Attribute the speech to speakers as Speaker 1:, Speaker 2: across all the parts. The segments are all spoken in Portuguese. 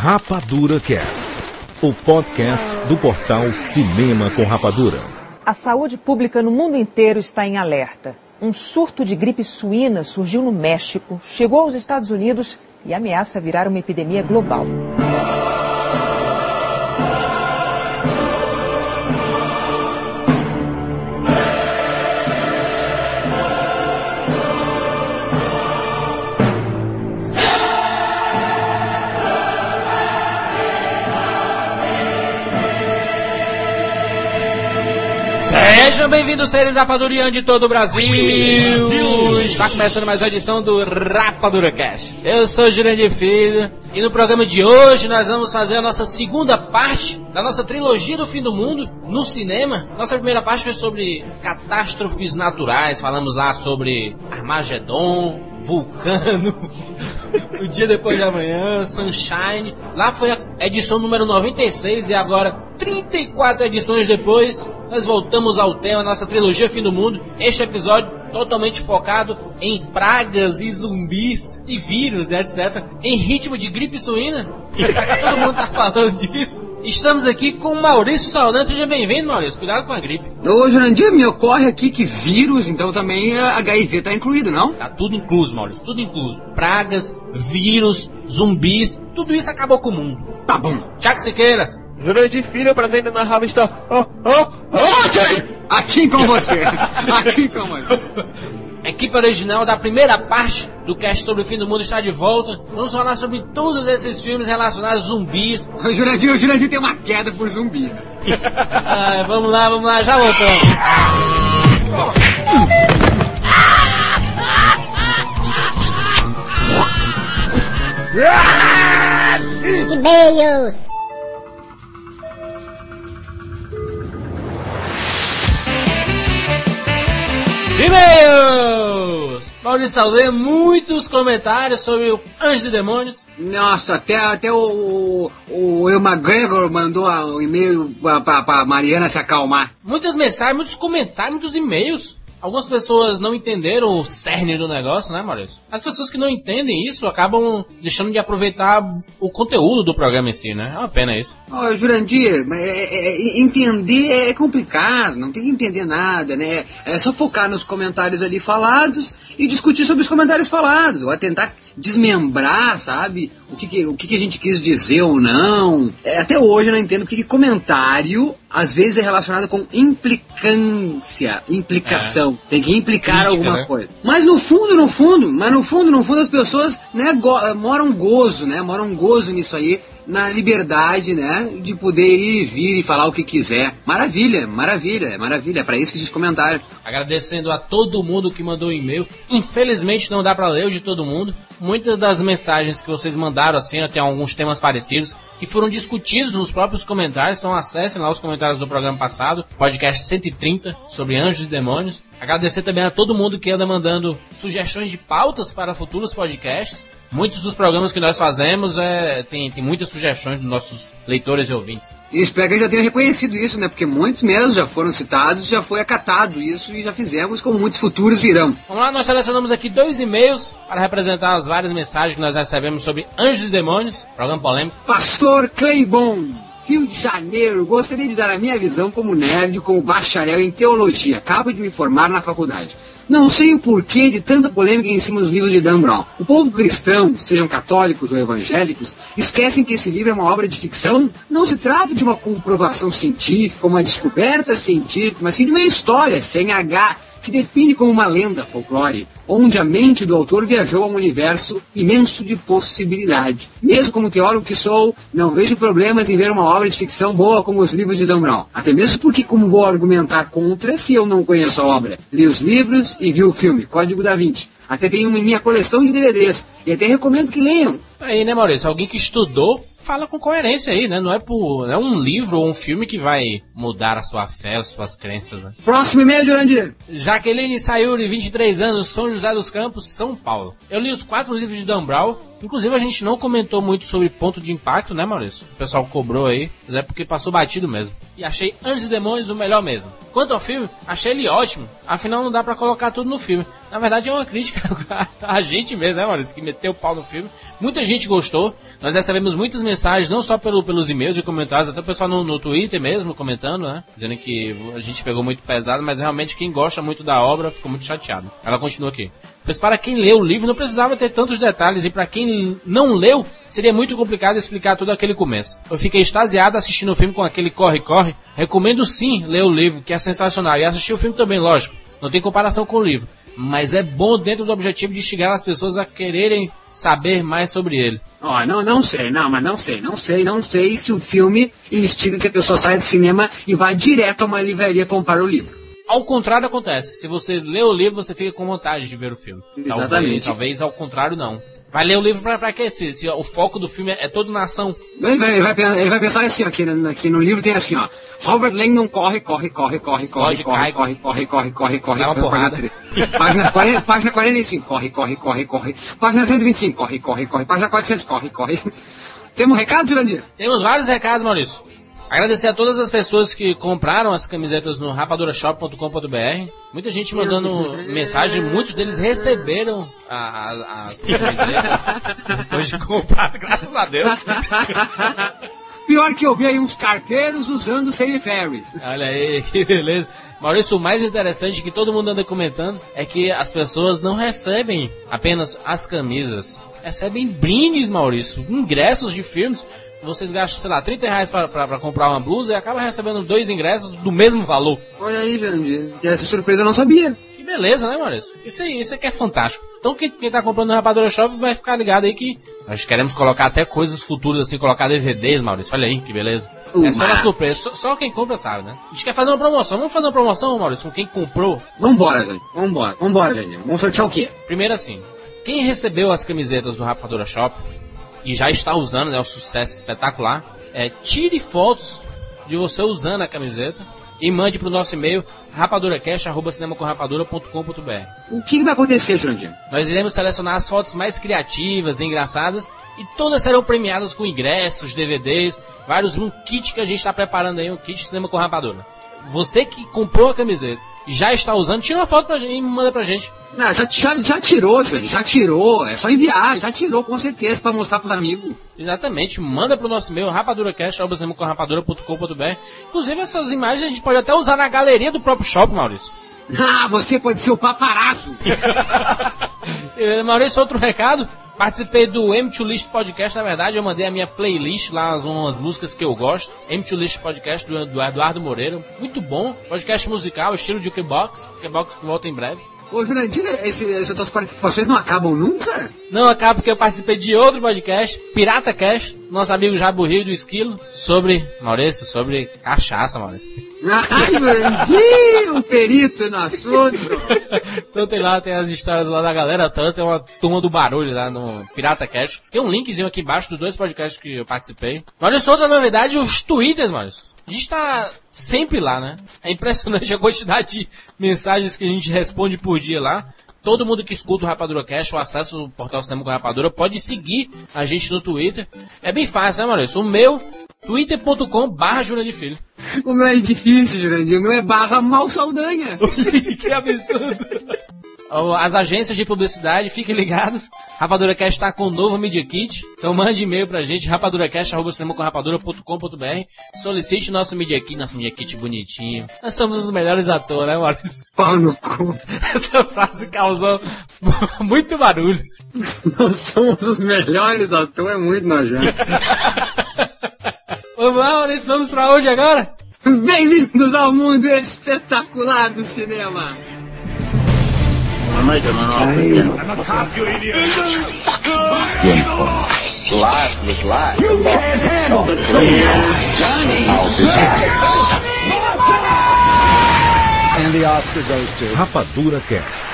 Speaker 1: Rapadura Cast, o podcast do portal Cinema com Rapadura.
Speaker 2: A saúde pública no mundo inteiro está em alerta. Um surto de gripe suína surgiu no México, chegou aos Estados Unidos e ameaça virar uma epidemia global.
Speaker 3: Sejam bem-vindos, seres rapadurianos de todo o Brasil. Está começando mais uma edição do Rapadura Cast. Eu sou Jurandir Filho e no programa de hoje nós vamos fazer a nossa segunda parte da nossa trilogia do fim do mundo no cinema. Nossa primeira parte foi sobre catástrofes naturais, falamos lá sobre Armagedon, Vulcano, O Dia Depois de Amanhã, Sunshine. Lá foi a edição número 96 e agora, 34 edições depois, nós voltamos ao tema, nossa trilogia Fim do Mundo. Este episódio totalmente focado em pragas e zumbis e vírus e etc. Em ritmo de gripe suína. Todo mundo tá falando disso. Estamos aqui com o Maurício Saldanha. Seja bem-vindo, Maurício. Cuidado com a gripe.
Speaker 4: Ô, Jurandir, me ocorre aqui que vírus, então também HIV tá incluído, não?
Speaker 3: Tá tudo incluso, Maurício. Tudo incluso. Pragas, vírus, zumbis, tudo isso acabou com o mundo.
Speaker 4: Tá bom.
Speaker 3: Tiago Siqueira.
Speaker 5: Jurandir Filho, prazer em narrar a história.
Speaker 4: Atim com você. Atim com você.
Speaker 3: A equipe original da primeira parte do cast sobre o fim do mundo está de volta. Vamos falar sobre todos esses filmes relacionados a zumbis.
Speaker 4: O Jurandir tem uma queda por zumbi.
Speaker 3: Vamos lá, já voltamos.
Speaker 6: E-mails.
Speaker 3: E-mails! Maurício Saldanha, muitos comentários sobre o Anjos e Demônios.
Speaker 4: Nossa, até o Will McGregor mandou um e-mail pra Mariana se acalmar.
Speaker 3: Muitas mensagens, muitos comentários, muitos e-mails. Algumas pessoas não entenderam o cerne do negócio, né, Maurício? As pessoas que não entendem isso acabam deixando de aproveitar o conteúdo do programa em si, né? É uma pena isso.
Speaker 4: Ô, Jurandir, entender é complicado, não tem que entender nada, né? É só focar nos comentários ali falados e discutir sobre os comentários falados, ou tentar desmembrar, sabe? O que a gente quis dizer ou não. Até hoje eu não entendo porque comentário às vezes é relacionado com implicação. Tem que implicar crítica, alguma coisa. Mas no fundo as pessoas, né, moram gozo nisso aí, na liberdade, né, de poder ir e vir e falar o que quiser. Maravilha, é pra isso que diz comentário.
Speaker 3: Agradecendo a todo mundo que mandou e-mail. Infelizmente não dá pra ler o de todo mundo. Muitas das mensagens que vocês mandaram, assim, tem alguns temas parecidos, que foram discutidos nos próprios comentários. Então acessem lá os comentários do programa passado, podcast 130, sobre Anjos e Demônios. Agradecer também a todo mundo que anda mandando sugestões de pautas para futuros podcasts. Muitos dos programas que nós fazemos tem muitas sugestões dos nossos leitores e ouvintes.
Speaker 4: E espero que ele já tenha reconhecido isso, né? Porque muitos mesmo já foram citados, já foi acatado isso e já fizemos, como muitos futuros virão.
Speaker 3: Vamos lá, nós selecionamos aqui 2 e-mails para representar as várias mensagens que nós recebemos sobre Anjos e Demônios, programa polêmico.
Speaker 4: Pastor Cleibon, Rio de Janeiro, gostaria de dar a minha visão como nerd, como bacharel em teologia. Acabo de me formar na faculdade. Não sei o porquê de tanta polêmica em cima dos livros de Dan Brown. O povo cristão, sejam católicos ou evangélicos, esquecem que esse livro é uma obra de ficção? Não se trata de uma comprovação científica, uma descoberta científica, mas sim de uma história, sem H, que define como uma lenda folclore, onde a mente do autor viajou a um universo imenso de possibilidade. Mesmo como teólogo que sou, não vejo problemas em ver uma obra de ficção boa como os livros de Dan Brown. Até mesmo porque como vou argumentar contra se eu não conheço a obra? Li os livros e vi o filme, Código da Vinci. Até tenho em minha coleção de DVDs. E até recomendo que leiam.
Speaker 3: Aí, né, Maurício? Alguém que estudou, fala com coerência aí, né? Não é um livro ou um filme que vai mudar a sua fé, as suas crenças, né?
Speaker 4: Próximo e-mail, Jurandir.
Speaker 3: Jaqueline Sayuri, 23 anos, São José dos Campos, São Paulo. Eu li os 4 livros de Dan Brown. Inclusive a gente não comentou muito sobre ponto de impacto, né, Maurício? O pessoal cobrou aí, mas é porque passou batido mesmo. E achei Anjos e Demônios o melhor mesmo. Quanto ao filme, achei ele ótimo. Afinal não dá pra colocar tudo no filme. Na verdade é uma crítica a gente mesmo, né, Maurício? Que meteu o pau no filme. Muita gente gostou. Nós recebemos muitas mensagens mensagens, não só pelos e-mails e comentários, até o pessoal no Twitter mesmo comentando, né? Dizendo que a gente pegou muito pesado, mas realmente quem gosta muito da obra ficou muito chateado. Ela continua aqui. Pois para quem leu o livro não precisava ter tantos detalhes, e para quem não leu, seria muito complicado explicar todo aquele começo. Eu fiquei extasiado assistindo o filme com aquele corre-corre. Recomendo sim ler o livro, que é sensacional, e assistir o filme também, lógico. Não tem comparação com o livro, mas é bom dentro do objetivo de instigar as pessoas a quererem saber mais sobre ele.
Speaker 4: Não sei se o filme instiga que a pessoa saia do cinema e vá direto a uma livraria comprar o livro.
Speaker 3: Ao contrário acontece, se você lê o livro, você fica com vontade de ver o filme.
Speaker 4: Exatamente.
Speaker 3: Talvez ao contrário não. Vai ler o livro pra quê? Se o foco do filme é todo na ação.
Speaker 4: Ele vai pensar assim, aqui no livro tem assim, ó. Robert Langdon corre.
Speaker 3: Dá uma porrada.
Speaker 4: Página 45, corre. Página 125, corre. Página 400, corre. Temos um recado, Jurandir?
Speaker 3: Temos vários recados, Maurício. Agradecer a todas as pessoas que compraram as camisetas no rapadurashop.com.br. Muita gente mandando mensagem, muitos deles receberam as camisetas depois de comprar, graças a Deus.
Speaker 4: Pior que eu vi aí uns carteiros usando Save Ferries.
Speaker 3: Olha aí, que beleza. Maurício, o mais interessante que todo mundo anda comentando é que as pessoas não recebem apenas as camisas. Recebem brindes, Maurício, ingressos de filmes. Vocês gastam, sei lá, R$30 pra comprar uma blusa e acabam recebendo 2 ingressos do mesmo valor.
Speaker 4: Olha aí, Jandir. Essa surpresa eu não sabia.
Speaker 3: Que beleza, né, Maurício? Isso aqui é fantástico. Então quem tá comprando no Rapadura Shop vai ficar ligado aí que nós queremos colocar até coisas futuras, assim, colocar DVDs, Maurício. Olha aí, que beleza. É só na surpresa. Só quem compra sabe, né? A gente quer fazer uma promoção. Vamos fazer uma promoção, Maurício, com quem comprou?
Speaker 4: Vambora, Jandir. Vambora, Jandir. Vamos sortear o quê?
Speaker 3: Primeiro assim, quem recebeu as camisetas do Rapadura Shop e já está usando, né, um sucesso espetacular, tire fotos de você usando a camiseta e mande para o nosso e-mail rapaduracast@cinemacomrapadura.com.br.
Speaker 4: O que vai acontecer, Jurandir?
Speaker 3: Nós iremos selecionar as fotos mais criativas e engraçadas e todas serão premiadas com ingressos, DVDs, um kit que a gente está preparando aí, um kit Cinema com Rapadura. Você que comprou a camiseta e já está usando, tira uma foto pra gente e manda pra gente.
Speaker 4: Não, já tirou, Jurandir, já tirou. É só enviar, já tirou com certeza pra mostrar pros amigos.
Speaker 3: Exatamente, manda pro nosso e-mail rapaduracast@cinemacomrapadura.com.br. Inclusive essas imagens a gente pode até usar na galeria do próprio shopping, Maurício.
Speaker 4: Você pode ser o paparazzo.
Speaker 3: Maurício, outro recado. Participei do M2 List Podcast, na verdade, eu mandei a minha playlist lá, umas músicas que eu gosto. M2 List Podcast do Eduardo Moreira, muito bom, podcast musical, estilo de Jukebox que volta em breve.
Speaker 4: Ô, Jurandir, essas tuas participações não acabam nunca?
Speaker 3: Não acaba porque eu participei de outro podcast, Pirata Cast, nosso amigo Jabu Rio do Esquilo, sobre cachaça, Maurício.
Speaker 4: Ai, Jurandir, um perito no assunto.
Speaker 3: Então tem as histórias lá da galera, tem uma turma do barulho lá no Pirata Cast. Tem um linkzinho aqui embaixo dos 2 podcasts que eu participei. Maurício, outra novidade, os Twitters, Maurício. A gente tá sempre lá, né? É impressionante a quantidade de mensagens que a gente responde por dia lá. Todo mundo que escuta o Rapadura Cast, o acesso ao portal Cinema com Rapadura, pode seguir a gente no Twitter. É bem fácil, né, Maurício? O meu, twitter.com/JurandirFilho.
Speaker 4: O meu é difícil, Jurandir. O meu é /Malsaldanha.
Speaker 3: Que absurdo. As agências de publicidade, fiquem ligados. Rapadura Cast está com o novo Media Kit. Então mande e-mail pra gente, rapaduracast@cinemacomrapadura.com.br. Solicite nosso Media Kit bonitinho. Nós somos os melhores atores, né, Maurício?
Speaker 4: Pau no cu.
Speaker 3: Essa frase causou muito barulho.
Speaker 4: Nós somos os melhores atores, é muito nojento.
Speaker 3: Vamos lá, Maurício, vamos pra onde agora?
Speaker 4: Bem-vindos ao mundo espetacular do cinema.
Speaker 6: Life was life. You can't handle the truth. I'll be back.
Speaker 1: And the Oscar goes to Rapadura Cast.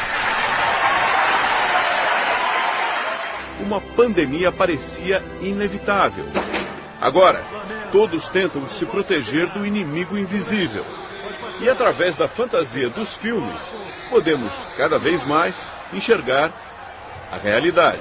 Speaker 7: Uma pandemia parecia inevitável. Agora, todos tentam se proteger do inimigo invisível. E através da fantasia dos filmes, podemos cada vez mais enxergar a realidade.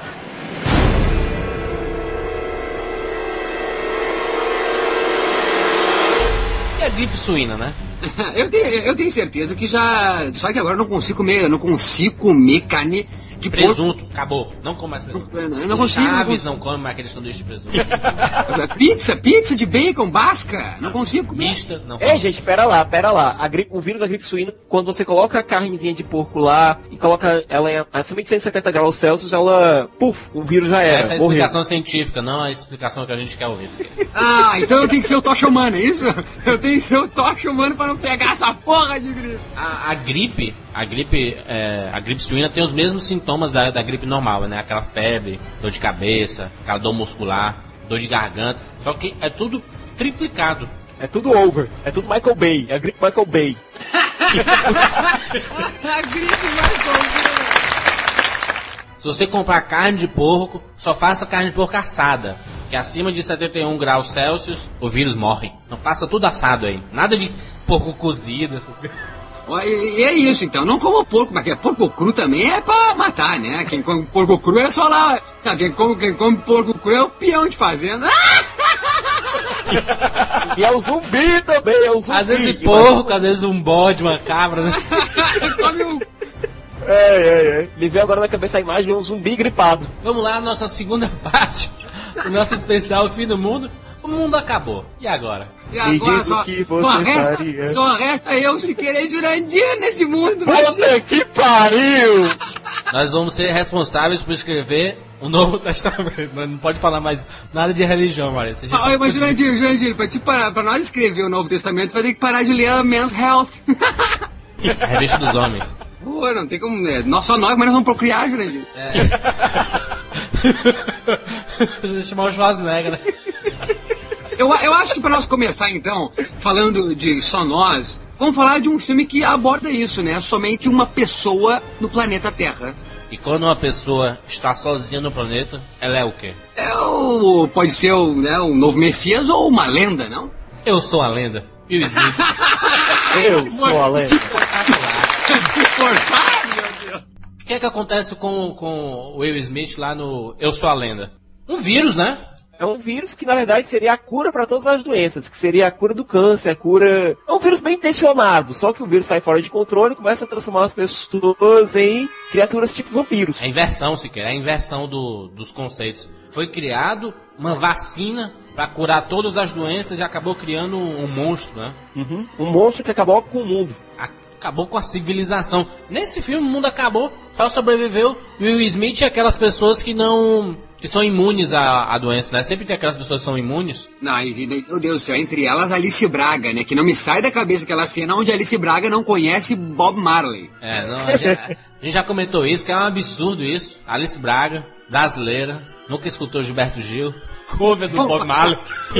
Speaker 3: E a gripe suína, né?
Speaker 4: Eu tenho certeza que já... Só que agora eu não consigo comer carne de
Speaker 3: presunto, acabou. Não como mais presunto.
Speaker 4: Eu não consigo.
Speaker 3: Chaves não come mais aquele sanduíche de presunto.
Speaker 4: Pizza de bacon, basca. Não consigo comer.
Speaker 3: Mista, não.
Speaker 5: Ei, gente, pera lá. O vírus da gripe suína, quando você coloca a carnezinha de porco lá e coloca ela acima de 170 graus Celsius, ela... Puf, o vírus já era.
Speaker 3: Essa é a explicação científica, não a explicação que a gente quer ouvir.
Speaker 4: Então eu tenho que ser o Tocha Humano, é isso? Eu tenho que ser o Tocha Humano pra não pegar essa porra de gripe.
Speaker 3: A gripe suína tem os mesmos sintomas da gripe normal, né? Aquela febre, dor de cabeça, aquela dor muscular, dor de garganta. Só que é tudo triplicado.
Speaker 5: É tudo over. É tudo Michael Bay. É a gripe Michael Bay.
Speaker 4: A gripe Michael Bay.
Speaker 3: Se você comprar carne de porco, só faça carne de porco assada. Que acima de 71 graus Celsius, o vírus morre. Não faça tudo assado aí. Nada de porco cozido, essas coisas.
Speaker 4: E é isso, então. Não como porco, mas porco cru também é pra matar, né? Quem come porco cru é só lá... Não, quem come porco cru é o peão de fazenda.
Speaker 5: E é o zumbi também, é o zumbi.
Speaker 3: Às vezes porco, às vezes um bode, uma cabra, né?
Speaker 4: Come um...
Speaker 5: Me veio agora na cabeça a imagem de um zumbi gripado.
Speaker 3: Vamos lá, nossa segunda parte do nosso especial Fim do Mundo. O mundo acabou. E agora?
Speaker 4: E agora só resta eu, Siqueira e Jurandir nesse mundo.
Speaker 5: Puta que pariu!
Speaker 3: Nós vamos ser responsáveis por escrever o Novo Testamento. Não pode falar mais nada de religião, Maurício.
Speaker 4: Mas Jurandir, pra nós escrever o Novo Testamento, vai ter que parar de ler a Men's Health.
Speaker 3: A revista dos homens.
Speaker 4: Pô, não tem como... Só nós, mas nós vamos procriar, Jurandir.
Speaker 3: Chamar o Schwarzenegger, né?
Speaker 4: Eu acho que para nós começar, então, falando de só nós, vamos falar de um filme que aborda isso, né? Somente uma pessoa no planeta Terra.
Speaker 3: E quando uma pessoa está sozinha no planeta, ela é o quê?
Speaker 4: Pode ser um novo Messias ou uma lenda, não?
Speaker 3: Eu sou a lenda. Will Smith.
Speaker 5: Eu sou a lenda.
Speaker 4: Que forçado, meu Deus.
Speaker 3: O que é que acontece com o Will Smith lá no Eu Sou a Lenda? Um vírus, né?
Speaker 5: É um vírus que, na verdade, seria a cura para todas as doenças, que seria a cura do câncer, É um vírus bem intencionado, só que o vírus sai fora de controle e começa a transformar as pessoas em criaturas tipo vampiros.
Speaker 3: É a inversão, sequer, é a inversão dos conceitos. Foi criado uma vacina para curar todas as doenças e acabou criando um monstro, né?
Speaker 5: Uhum. Um monstro que acabou com o mundo.
Speaker 3: Acabou com a civilização. Nesse filme o mundo acabou, só sobreviveu Will Smith e aquelas pessoas que são imunes à doença, né? Sempre tem aquelas pessoas que são imunes.
Speaker 4: Não, meu Deus do céu, entre elas Alice Braga, né? Que não me sai da cabeça aquela cena onde Alice Braga não conhece Bob Marley.
Speaker 3: A gente já comentou isso, que é um absurdo isso. Alice Braga, brasileira, nunca escutou Gilberto Gil, cover do Bob Marley.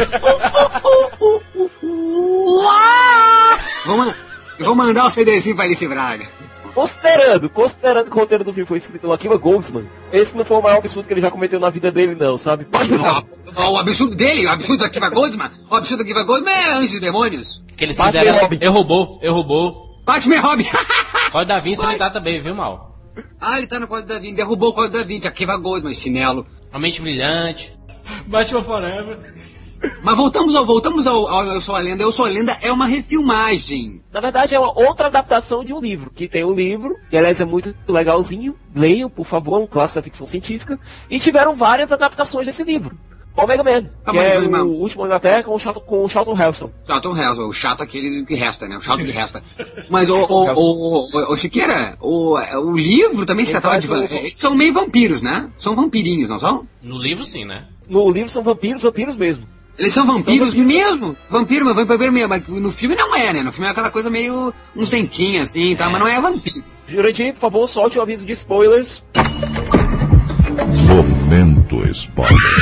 Speaker 4: Eu vou mandar o CDzinho pra Alice Braga.
Speaker 5: Considerando que o roteiro do filme foi escrito pelo Akiva Goldsman, esse não foi o maior absurdo que ele já cometeu na vida dele, não, sabe?
Speaker 4: O absurdo dele, o absurdo do Akiva Goldsman, é Anjos e Demônios.
Speaker 3: Que ele se dera, eu roubou.
Speaker 4: Batman e Robin.
Speaker 3: Código da Vinci ele tá também, viu, Mal?
Speaker 4: Ele tá no Código da Vinci, derrubou o Código da Vinci, Akiva Goldsman, chinelo.
Speaker 3: A Mente Brilhante. Batman Forever.
Speaker 4: Mas voltamos ao Eu Sou a Lenda. Eu Sou a Lenda é uma refilmagem.
Speaker 5: Na verdade é uma outra adaptação de um livro, que tem um livro, que aliás é muito legalzinho, leiam, por favor, um clássico da ficção científica, e tiveram várias adaptações desse livro. Omega Man, que é o último na Terra com o Charlton Heston.
Speaker 4: Charlton Heston, o chato aquele que resta, né? O chato que resta. Mas o Siqueira, o livro também se tratava de... Eles são meio vampiros, né? São vampirinhos, não são?
Speaker 3: No livro sim, né?
Speaker 5: No livro são vampiros mesmo.
Speaker 4: Eles são vampiros mesmo? Vampiro mesmo, mas no filme não é, né? No filme é aquela coisa meio... uns dentinhos assim, tá? Mas não é vampiro.
Speaker 5: Jurandir, por favor, solte o aviso de spoilers.
Speaker 1: Momento spoiler.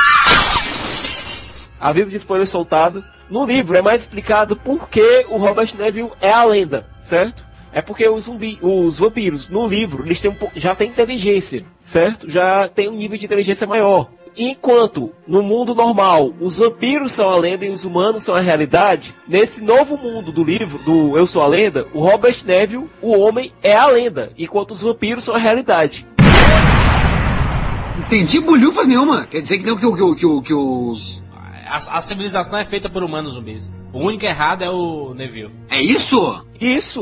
Speaker 5: Aviso de spoiler soltado. No livro é mais explicado por que o Robert Neville é a lenda, certo? É porque os vampiros, no livro, eles já têm inteligência, certo? Já tem um nível de inteligência maior. Enquanto, no mundo normal, os vampiros são a lenda e os humanos são a realidade, nesse novo mundo do livro, do Eu Sou a Lenda, o Robert Neville, o homem, é a lenda, enquanto os vampiros são a realidade.
Speaker 4: Entendi bolhufas nenhuma. Quer dizer que não que o...
Speaker 3: A civilização é feita por humanos zumbis. O único errado é o Neville.
Speaker 4: É isso?
Speaker 5: Isso.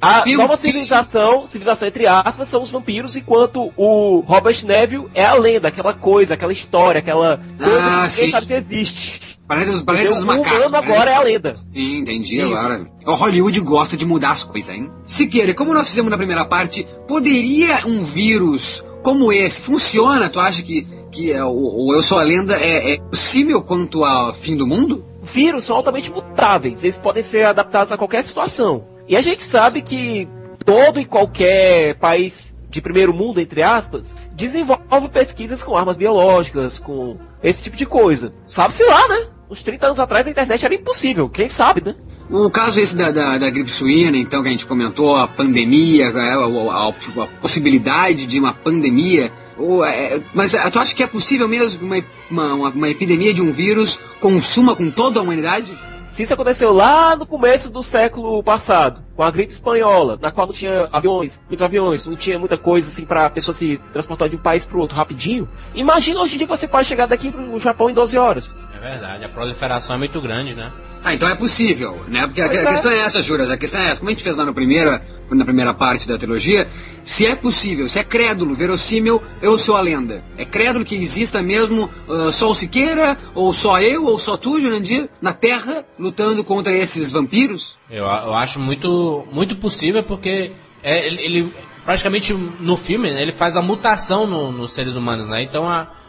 Speaker 5: A nova civilização entre aspas, são os vampiros, enquanto o Robert Neville é a lenda, aquela coisa, aquela história, aquela coisa que ninguém sabe se existe.
Speaker 4: Planeta dos macacos.
Speaker 5: O humano agora é a lenda.
Speaker 4: Sim, entendi agora. O Hollywood gosta de mudar as coisas, hein? Siqueira, como nós fizemos na primeira parte, poderia um vírus como esse funciona? Tu acha que o Eu Sou a Lenda é possível quanto ao fim do mundo?
Speaker 5: Vírus são altamente mutáveis, eles podem ser adaptados a qualquer situação. E a gente sabe que todo e qualquer país de primeiro mundo, entre aspas, desenvolve pesquisas com armas biológicas, com esse tipo de coisa. Sabe-se lá, né? Uns 30 anos atrás a internet era impossível, quem sabe, né?
Speaker 4: O caso esse da gripe suína, então, que a gente comentou, a pandemia, a possibilidade de uma pandemia... Mas tu acha que é possível mesmo uma epidemia de um vírus consuma com toda a humanidade?
Speaker 5: Se isso aconteceu lá no começo do século passado, com a gripe espanhola, na qual não tinha muitos aviões, não tinha muita coisa assim pra pessoa se transportar de um país pro outro rapidinho, imagina hoje em dia que você pode chegar daqui pro Japão em 12 horas.
Speaker 3: É verdade, a proliferação é muito grande, né?
Speaker 4: Então é possível, né? Porque a questão é essa, Juras, a questão é essa. Como a gente fez lá na primeira parte da trilogia, se é possível, se é crédulo, verossímil, Eu Sou a Lenda. É crédulo que exista mesmo só o Siqueira, ou só eu, ou só tu, Jurandir, na Terra, lutando contra esses vampiros?
Speaker 3: Eu acho muito possível, porque ele praticamente no filme, né, ele faz a mutação nos seres humanos, né? Então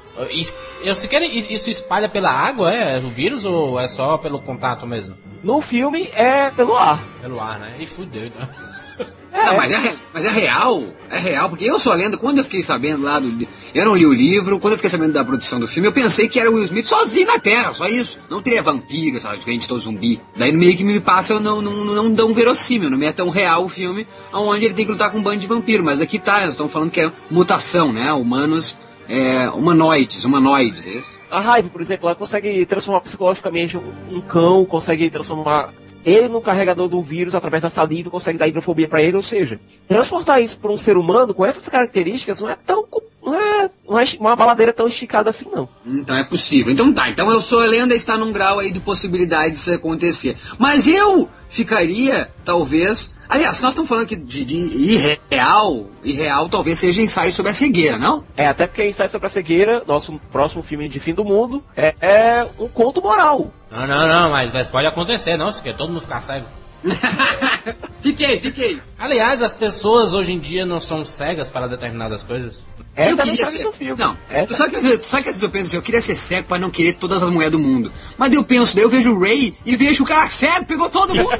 Speaker 3: isso espalha pela água, o vírus, ou é só pelo contato mesmo?
Speaker 5: No filme é pelo ar.
Speaker 3: Pelo ar, né? E fudeu, né?
Speaker 4: Não, mas é real, porque Eu Sou a Lenda, quando eu fiquei sabendo lá eu não li o livro, quando eu fiquei sabendo da produção do filme, eu pensei que era o Will Smith sozinho na Terra, só isso. Não teria vampiro, sabe, de gente todo zumbi. Daí meio que me passa, não tão verossímil, não é tão real o filme, onde ele tem que lutar com um bando de vampiro, mas aqui tá, nós estamos falando que é mutação, né, humanos, humanoides, é isso?
Speaker 5: A raiva, por exemplo, ela consegue transformar psicologicamente um cão, consegue transformar ele no carregador do vírus através da saliva, consegue dar hidrofobia para ele, ou seja, transportar isso para um ser humano com essas características não é uma baladeira tão esticada assim, não.
Speaker 4: Então é possível. Então Eu Sou a Lenda está num grau aí de possibilidade disso acontecer. Mas eu ficaria, talvez... Aliás, nós estamos falando aqui de irreal talvez seja ensaio sobre a cegueira, não?
Speaker 5: Até porque ensaio sobre a cegueira, nosso próximo filme de fim do mundo, é um conto moral.
Speaker 3: Não, mas pode acontecer, não, se quer todo mundo ficar cego.
Speaker 4: Fiquei.
Speaker 3: Aliás, as pessoas hoje em dia não são cegas para determinadas coisas.
Speaker 4: Eu queria ser... Não, sabe que às vezes eu penso assim, eu queria ser cego para não querer todas as mulheres do mundo. Mas daí eu vejo o Ray e vejo o cara cego, pegou todo mundo.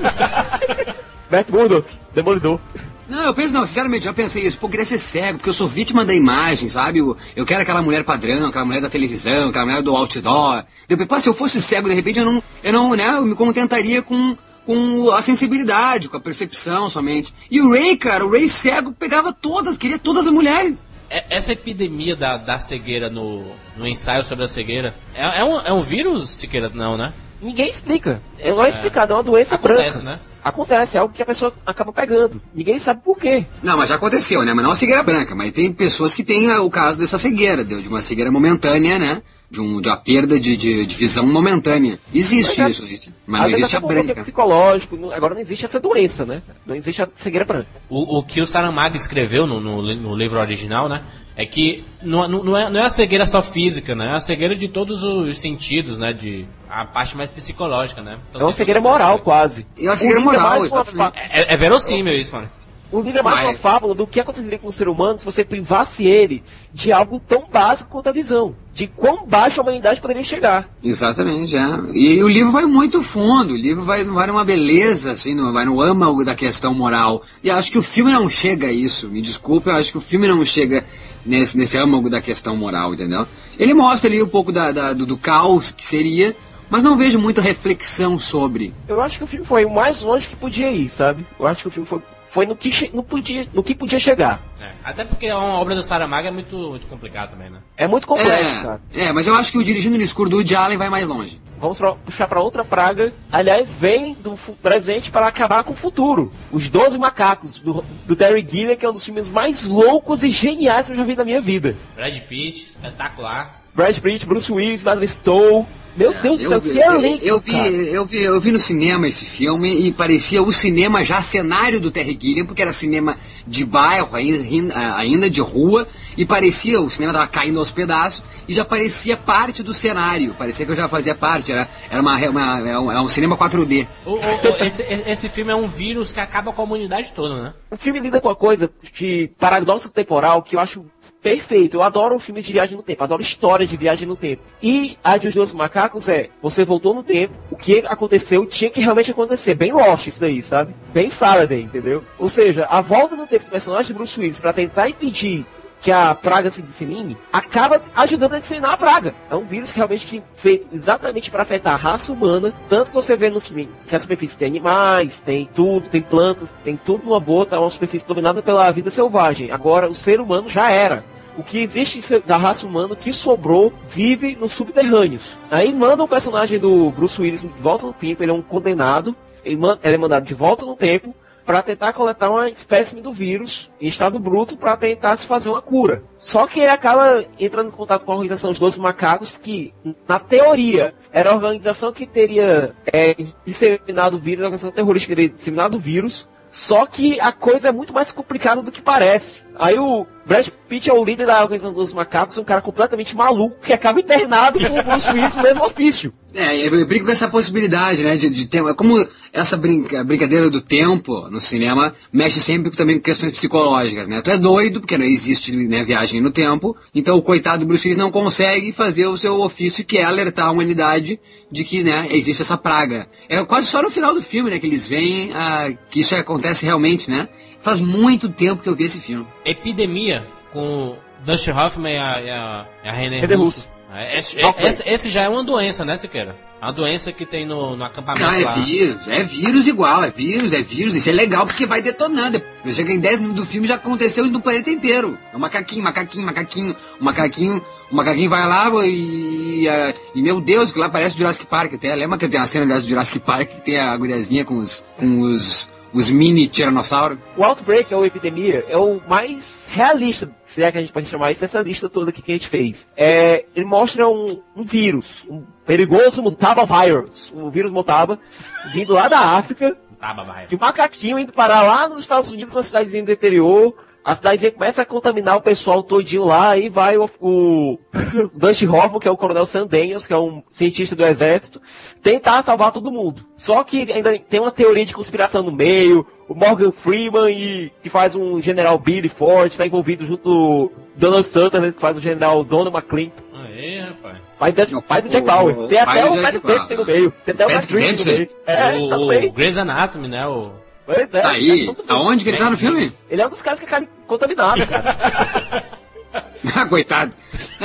Speaker 5: Matt Murdock, Demolidor.
Speaker 4: Não, sinceramente, já pensei isso. Pô, eu queria ser cego, porque eu sou vítima da imagem, sabe? Eu quero aquela mulher padrão, aquela mulher da televisão, aquela mulher do outdoor. Se eu fosse cego, de repente, eu me contentaria com a sensibilidade, com a percepção somente. E o Ray cego queria todas as mulheres.
Speaker 3: Essa epidemia da cegueira no ensaio sobre a cegueira, é um vírus, Siqueira? Não, né?
Speaker 5: Ninguém explica. Não é explicado, é uma doença
Speaker 3: Acontece,
Speaker 5: branca.
Speaker 3: Né?
Speaker 5: Acontece, é algo que a pessoa acaba pegando. Ninguém sabe por quê.
Speaker 4: Não, mas já aconteceu, né? Mas não a cegueira branca. Mas tem pessoas que têm o caso dessa cegueira, de uma cegueira momentânea, né? De uma perda de visão momentânea. Existe isso. Mas não existe a branca.
Speaker 5: É psicológico, agora não existe essa doença, né? Não existe a cegueira branca.
Speaker 3: O que o Saramago escreveu no livro original, né? É que não é a cegueira só física, né? É a cegueira de todos os sentidos, né? A parte mais psicológica, né? Então,
Speaker 5: é uma cegueira moral, quase.
Speaker 4: É uma cegueira moral.
Speaker 3: É verossímil isso, mano.
Speaker 5: O livro é mais uma fábula do que aconteceria com o ser humano se você privasse ele de algo tão básico quanto a visão. De quão baixo a humanidade poderia chegar.
Speaker 4: Exatamente, E o livro vai muito fundo. O livro vai numa beleza, assim, vai no âmago da questão moral. E eu acho que o filme não chega a isso. Me desculpe, eu acho que o filme não chega nesse âmago da questão moral, entendeu? Ele mostra ali um pouco do caos que seria, mas não vejo muita reflexão sobre.
Speaker 5: Eu acho que o filme foi o mais longe que podia ir, sabe? Eu acho que o filme foi no que podia chegar.
Speaker 3: Até porque uma obra do Saramago é muito, muito complicado também, né?
Speaker 5: É muito complexo, cara.
Speaker 4: Mas eu acho que o Dirigindo no Escuro do Woody Allen vai mais longe.
Speaker 5: Vamos puxar para outra praga. Aliás, vem do presente para acabar com o futuro. Os 12 Macacos, do Terry Gilliam, que é um dos filmes mais loucos e geniais que eu já vi na minha vida.
Speaker 3: Brad Pitt, espetacular.
Speaker 5: Brad Pitt, Bruce Willis, Madeleine Stowe. Meu Deus do céu, que elenco,
Speaker 4: eu vi no cinema esse filme e parecia o cinema já cenário do Terry Gilliam, porque era cinema de bairro, ainda de rua, e parecia, o cinema tava caindo aos pedaços, e já parecia parte do cenário, parecia que eu já fazia parte, era um cinema 4D.
Speaker 3: Esse filme é um vírus que acaba com a comunidade toda, né?
Speaker 5: O filme lida com uma coisa de paradoxo temporal que eu acho perfeito. Eu adoro filmes de viagem no tempo, adoro história de viagem no tempo. E a de Os Dois Macacos você voltou no tempo, o que aconteceu tinha que realmente acontecer. Bem Lost isso daí, sabe? Bem Faraday, entendeu? Ou seja, a volta no tempo do personagem de Bruce Willis pra tentar impedir que a praga se dissemine, acaba ajudando a disseminar a praga. É um vírus realmente feito exatamente para afetar a raça humana, tanto que você vê no filme que a superfície tem animais, tem tudo, tem plantas, tem tudo numa boa, tá uma superfície dominada pela vida selvagem. Agora, o ser humano já era. O que existe da raça humana que sobrou vive nos subterrâneos. Aí manda o personagem do Bruce Willis de volta no tempo, ele é um condenado, ele é mandado de volta no tempo para tentar coletar uma espécime do vírus em estado bruto para tentar se fazer uma cura. Só que ele acaba entrando em contato com a organização dos 12 macacos, que, na teoria, era a organização que teria disseminado o vírus, a organização terrorista que teria disseminado o vírus. Só que a coisa é muito mais complicada do que parece. Aí o Brad Pitt é o líder da organização dos macacos, um cara completamente maluco que acaba internado com o Bruce Willis no mesmo hospício.
Speaker 4: Eu brinco com essa possibilidade, né, de ter, como essa brincadeira do tempo no cinema mexe sempre também com questões psicológicas, né? Tu é doido, porque não existe, né, viagem no tempo, então o coitado do Bruce Willis não consegue fazer o seu ofício, que é alertar a humanidade de que, né, existe essa praga. É quase só no final do filme, né, que eles veem que isso acontece realmente, né? Faz muito tempo que eu vi esse filme.
Speaker 3: Epidemia, com Dustin Hoffman e a René Russo. Esse já é uma doença, né, Siqueira? É uma doença que tem no acampamento lá.
Speaker 4: É vírus igual, é vírus. Isso é legal porque vai detonando. Eu cheguei em 10 minutos do filme, já aconteceu no planeta inteiro. É um macaquinho. O macaquinho vai lá e meu Deus, que lá parece Jurassic Park até. Lembra que tem a cena do Jurassic Park que tem a guriazinha com os mini tiranossauros?
Speaker 5: O Outbreak, ou Epidemia, é o mais realista, se é que a gente pode chamar isso, essa lista toda aqui que a gente fez. Ele mostra um vírus, um perigoso Mutaba Virus, um vírus Mutaba, vindo lá da África, de macaquinho indo parar lá nos Estados Unidos, uma cidadezinha do interior. A cidadezinha começa a contaminar o pessoal todinho lá, aí vai o Dustin Hoffman, que é o Coronel Sam Daniels, que é um cientista do exército, tentar salvar todo mundo. Só que ainda tem uma teoria de conspiração no meio, o Morgan Freeman, que faz um general Billy Ford, está envolvido junto do Donald Sutherland, que faz o general Donald McClinton.
Speaker 3: Aí, rapaz.
Speaker 5: Pai do Jack Bauer. Tem até o Patrick Dempsey no meio. Tem até o Patrick Dempsey no meio.
Speaker 3: O Grey's Anatomy, né?
Speaker 5: Pois é.
Speaker 4: Tá aí. Aonde que ele tá no filme?
Speaker 5: Ele é um dos caras que é cara contaminado, cara.
Speaker 4: Coitado.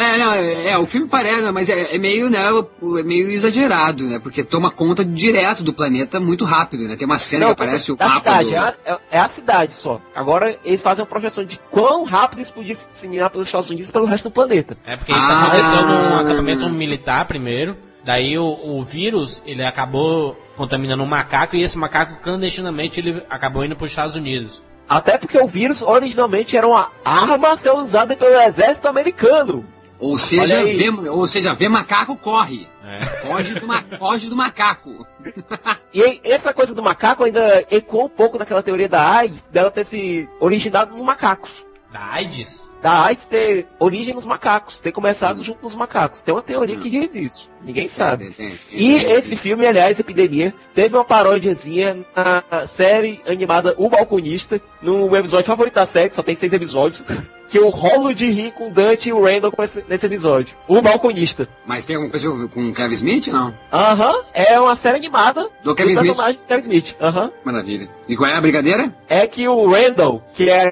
Speaker 4: O filme parece, mas é meio, né, é meio exagerado, né, porque toma conta direto do planeta muito rápido, né, tem uma cena que aparece o mapa
Speaker 5: cidade, é a cidade só. Agora eles fazem uma projeção de quão rápido isso podia se disseminar pelos Estados Unidos e pelo resto do planeta.
Speaker 3: É porque isso aconteceu num acampamento militar primeiro, daí o vírus, ele acabou contaminando um macaco, e esse macaco clandestinamente ele acabou indo para os Estados Unidos.
Speaker 5: Até porque o vírus originalmente era uma arma a ser usada pelo exército americano.
Speaker 4: Ou seja, vê macaco, corre. Foge do macaco.
Speaker 5: E essa coisa do macaco ainda ecoa um pouco naquela teoria da AIDS, dela ter se originado nos macacos.
Speaker 3: Da AIDS?
Speaker 5: Da AIDS ter origem nos macacos, ter começado junto nos macacos. Tem uma teoria que diz isso. Ninguém sabe. E esse filme, aliás, Epidemia, teve uma paródiazinha na série animada O Balconista, no episódio favorito da série, que só tem 6 episódios, que eu rolo de rir com o Dante e o Randall nesse episódio. O Balconista.
Speaker 4: Mas tem alguma coisa com o Kevin Smith, não?
Speaker 5: É uma série animada
Speaker 4: do Kevin Smith.
Speaker 5: Personagens do Kevin Smith.
Speaker 4: Maravilha. E qual é a brincadeira?
Speaker 5: É que o Randall, que é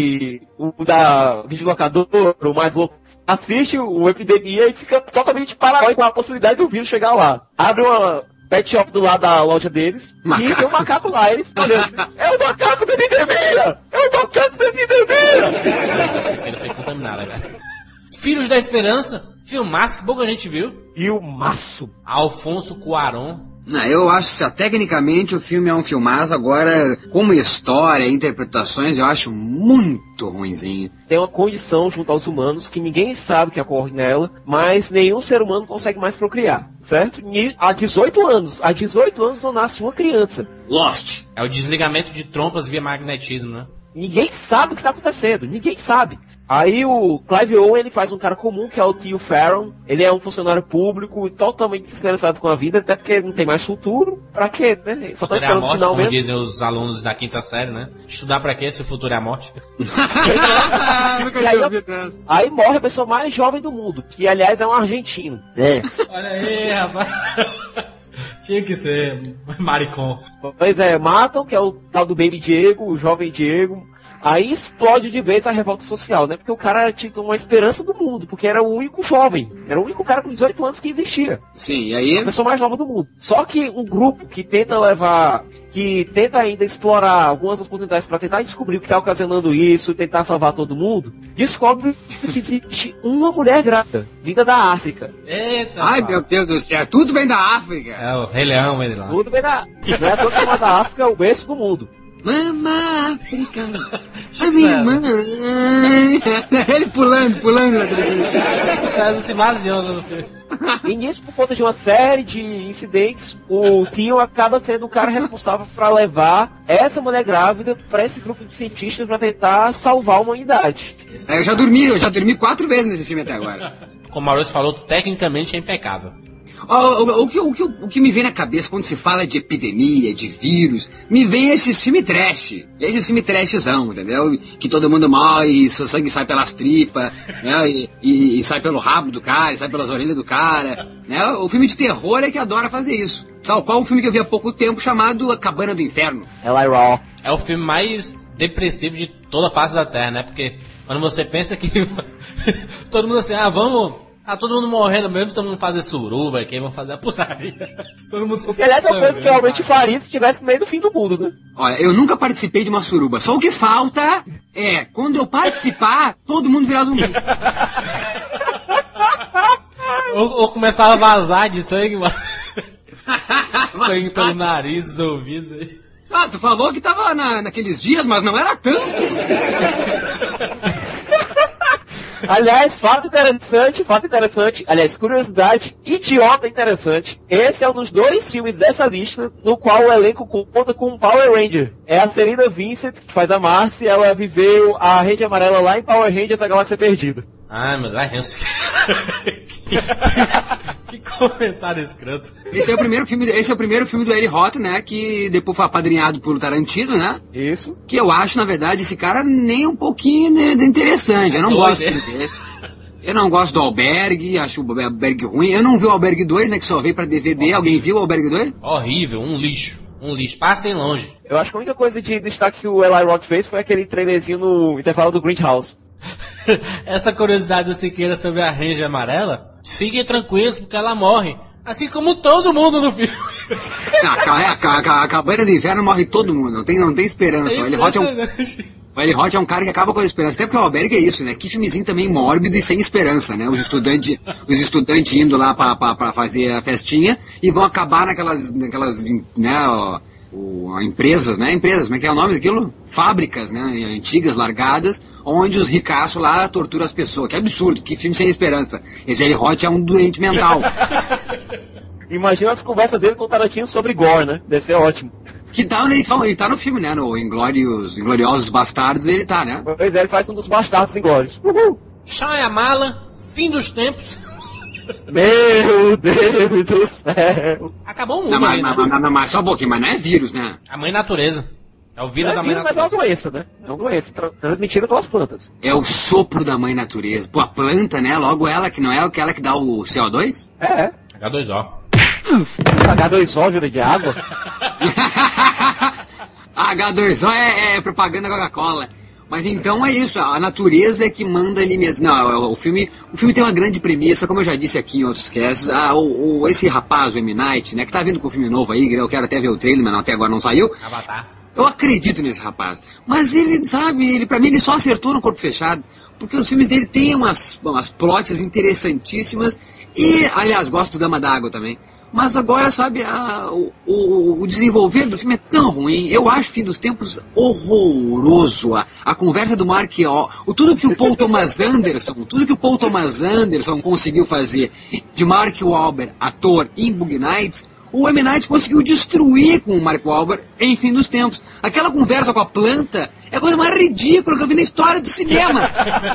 Speaker 5: o da videolocador, o mais louco, assiste o Epidemia e fica totalmente paranoico com a possibilidade do vírus chegar lá. Abre uma pet shop do lado da loja deles e tem um macaco lá. Ele fica olhando, é o macaco da Epidemia! É o macaco da Epidemia!
Speaker 3: Ele foi contaminado, cara. Filhos da Esperança, filmaço que pouca gente viu.
Speaker 5: Filmaço.
Speaker 3: Alfonso Cuarón.
Speaker 4: Eu acho que tecnicamente o filme é um filmaço, agora como história, interpretações, eu acho muito ruinzinho.
Speaker 5: Tem uma condição junto aos humanos que ninguém sabe o que ocorre nela, mas nenhum ser humano consegue mais procriar, certo? E há 18 anos não nasce uma criança.
Speaker 4: Lost.
Speaker 3: É o desligamento de trompas via magnetismo, né?
Speaker 5: Ninguém sabe o que está acontecendo, ninguém sabe. Aí o Clive Owen, ele faz um cara comum, que é o Tio Farron. Ele é um funcionário público totalmente desesperado com a vida, até porque não tem mais futuro. Pra quê, né? Só tá esperando o final
Speaker 3: como
Speaker 5: mesmo.
Speaker 3: dizem os alunos da quinta série, né? Estudar pra quê se o futuro é a morte?
Speaker 5: Aí morre a pessoa mais jovem do mundo, que aliás é um argentino.
Speaker 3: Olha aí, rapaz. Tinha que ser maricon.
Speaker 5: Pois é, matam, que é o tal do Baby Diego, o jovem Diego. Aí explode de vez a revolta social, né? Porque o cara tinha uma esperança do mundo, porque era o único jovem, era o único cara com 18 anos que existia.
Speaker 4: Sim, e aí?
Speaker 5: A pessoa mais nova do mundo. Só que um grupo que tenta ainda explorar algumas oportunidades para tentar descobrir o que está ocasionando isso, tentar salvar todo mundo, descobre que existe uma mulher grávida, vinda da África.
Speaker 3: Eita!
Speaker 4: Ai, meu Deus do céu, tudo vem da África!
Speaker 3: É o Rei Leão, ele lá.
Speaker 5: Tudo vem da África. Não é toda chamada da África, é o berço do mundo.
Speaker 4: Mama África, a minha mãe. Ele pulando.
Speaker 3: César se baseou no filme.
Speaker 5: E nisso, por conta de uma série de incidentes, o Tio acaba sendo o cara responsável para levar essa mulher grávida para esse grupo de cientistas para tentar salvar a humanidade.
Speaker 4: Eu já dormi 4 vezes nesse filme até agora.
Speaker 3: Como o Maurício falou, tecnicamente é impecável.
Speaker 4: O que me vem na cabeça quando se fala de epidemia, de vírus, me vem esses filmes trash. Esses filmes trashzão, entendeu? Que todo mundo morre, e seu sangue sai pelas tripas, né? E sai pelo rabo do cara, sai pelas orelhas do cara, né? O filme de terror é que adora fazer isso. Tal qual um filme que eu vi há pouco tempo chamado A Cabana do Inferno.
Speaker 5: Eli Roth.
Speaker 3: É o filme mais depressivo de toda a face da Terra, né? Porque quando você pensa que todo mundo assim, todo mundo morrendo mesmo, todo mundo fazer suruba aqui, vamos fazer a putaria. Todo mundo
Speaker 5: porque aliás é uma coisa que realmente faria se estivesse no meio do fim do mundo, né?
Speaker 4: Olha, eu nunca participei de uma suruba, só o que falta é, quando eu participar, todo mundo virar zumbi.
Speaker 3: ou começava a vazar de sangue, mano. Sangue pelo nariz, os ouvidos aí.
Speaker 4: Ah, tu falou que tava naqueles dias, mas não era tanto.
Speaker 5: Aliás, fato interessante, aliás, curiosidade idiota interessante. Esse é um dos 2 filmes dessa lista no qual o elenco conta com um Power Ranger. É a Serena Vincent, que faz a Marcy, ela viveu a Ranger Amarela lá em Power Rangers da Galáxia Perdida.
Speaker 3: Ai, meu Deus. Que comentário escroto.
Speaker 4: Esse é o primeiro filme do Eli Roth, né? Que depois foi apadrinhado por Tarantino, né?
Speaker 5: Isso.
Speaker 4: Que eu acho, na verdade, esse cara nem um pouquinho interessante. Eu não gosto dele. Eu não gosto do Albergue, acho o Albergue ruim. Eu não vi o Albergue 2, né? Que só veio pra DVD. Alguém viu o Albergue 2?
Speaker 3: Horrível, um lixo. Passem longe.
Speaker 5: Eu acho que a única coisa de destaque que o Eli Roth fez foi aquele trailerzinho no intervalo do Greenhouse.
Speaker 3: Essa curiosidade do Siqueira sobre a Ranger Amarela, fiquem tranquilos porque ela morre, assim como todo mundo no filme.
Speaker 4: A Cabana do Inferno morre todo mundo, não tem esperança. O Eli Roth é um cara que acaba com a esperança, até porque o Albergue é isso, né? Que filmezinho também mórbido e sem esperança, né? Os estudantes indo lá pra fazer a festinha e vão acabar naquelas né, empresas, né? Como é que é o nome daquilo? Fábricas, né? Antigas, largadas, onde os ricaços lá torturam as pessoas. Que absurdo, que filme sem esperança. Esse Eli Roth é um doente mental.
Speaker 5: Imagina as conversas dele com o Tarantino sobre gore, né? Deve ser ótimo.
Speaker 4: Que tal, né? Ele tá no filme, né? No Ingloriosos Bastardos, ele tá, né?
Speaker 5: Pois é, ele faz um dos bastardos inglórios. Uhul!
Speaker 3: Shyamala, fim dos tempos.
Speaker 5: Meu Deus do céu.
Speaker 3: Acabou o mundo.
Speaker 4: Mas só um pouquinho, mas não é vírus, né?
Speaker 3: A mãe natureza. É o vírus da mãe natureza.
Speaker 5: Mas é uma doença, né? É uma doença transmitida pelas plantas.
Speaker 4: É o sopro da mãe natureza. Pô, a planta, né? Logo ela, que não é aquela que dá o CO2?
Speaker 5: É.
Speaker 3: H2O.
Speaker 5: H2O, jura de água?
Speaker 4: H2O é propaganda Coca-Cola. Mas então é isso, a natureza é que manda ali mesmo. Não, o filme tem uma grande premissa, como eu já disse aqui em outros casts. Esse rapaz, o M. Night, né, que tá vindo com o filme novo aí, eu quero até ver o trailer, mas até agora não saiu.
Speaker 3: Avatar.
Speaker 4: Eu acredito nesse rapaz. Mas ele, sabe, pra mim ele só acertou no corpo fechado. Porque os filmes dele têm umas plots interessantíssimas. E, aliás, gosto do Dama d'Água também. Mas agora, sabe, o desenvolver do filme é tão ruim. Eu acho Fim dos Tempos horroroso. A conversa do Mark tudo que o Paul Thomas Anderson conseguiu fazer de Mark Wahlberg, ator, em Boogie Nights, o M. Night conseguiu destruir com o Mark Wahlberg em Fim dos Tempos. Aquela conversa com a planta é a coisa mais ridícula que eu vi na história do cinema.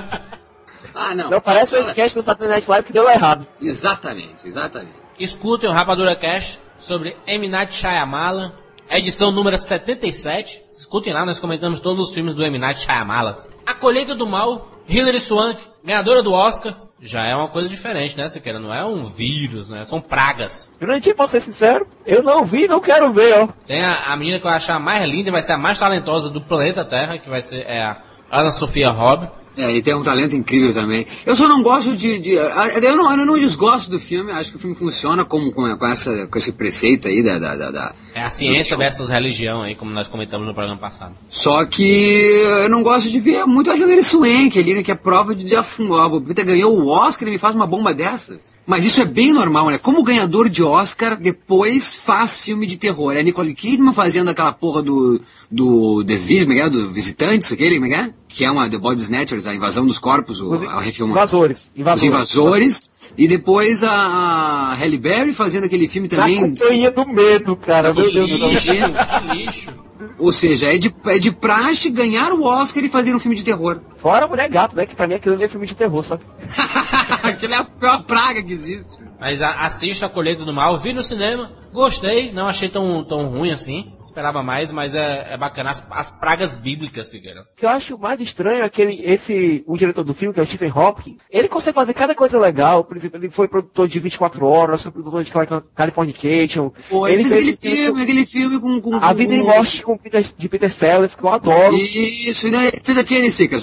Speaker 5: Não parece um sketch do Saturday Night Live que deu errado.
Speaker 4: Exatamente.
Speaker 3: Escutem o Rapadura Cast sobre M. Night Shyamalan, edição número 77. Escutem lá, nós comentamos todos os filmes do M. Night Shyamalan. A Colheita do Mal, Hilary Swank, ganhadora do Oscar. Já é uma coisa diferente, né, Siqueira? Não é um vírus, né? São pragas.
Speaker 5: Grande, pra ser sincero, eu não vi, não quero ver, ó.
Speaker 3: Tem a menina que eu achar a mais linda e vai ser a mais talentosa do planeta Terra, que vai ser a Ana Sofia Robb.
Speaker 4: Ele tem um talento incrível também. Eu só não gosto eu não desgosto do filme, acho que o filme funciona com esse preceito aí da
Speaker 3: É a ciência versus religião aí, como nós comentamos no programa passado.
Speaker 4: Só que eu não gosto de ver muito a Hilary Swank ali, né, que é prova de afundar. A Bobita ganhou o Oscar e me faz uma bomba dessas. Mas isso é bem normal, né? Como ganhador de Oscar, depois faz filme de terror. É a Nicole Kidman fazendo aquela porra do The Visitor, do Visitantes, aquele, como é que é? Que é uma The Body Snatchers, a invasão dos corpos, a refilmagem. Os invasores. E depois a Halle Berry fazendo aquele filme também.
Speaker 5: A Companhia do Medo, cara. Meu Deus do céu.
Speaker 3: Que lixo.
Speaker 4: Ou seja, é de praxe ganhar o Oscar e fazer um filme de terror.
Speaker 5: Fora a Mulher Gato, né? Que pra mim aquilo ali é filme de terror, sabe?
Speaker 4: Aquilo é a pior praga que existe.
Speaker 3: Mas assista a Colheita do Mal, vi no cinema, gostei, não achei tão ruim assim, esperava mais, mas é bacana, as pragas bíblicas, Siqueira.
Speaker 5: O que eu acho mais estranho é que o diretor do filme, que é o Stephen Hawking, ele consegue fazer cada coisa legal. Por exemplo, ele foi produtor de 24 Horas, foi produtor de Californication.
Speaker 4: Ele fez aquele filme com
Speaker 5: A Vida em Morte de Peter Sellers, que eu adoro.
Speaker 4: Isso, ele fez aquele, Sicas,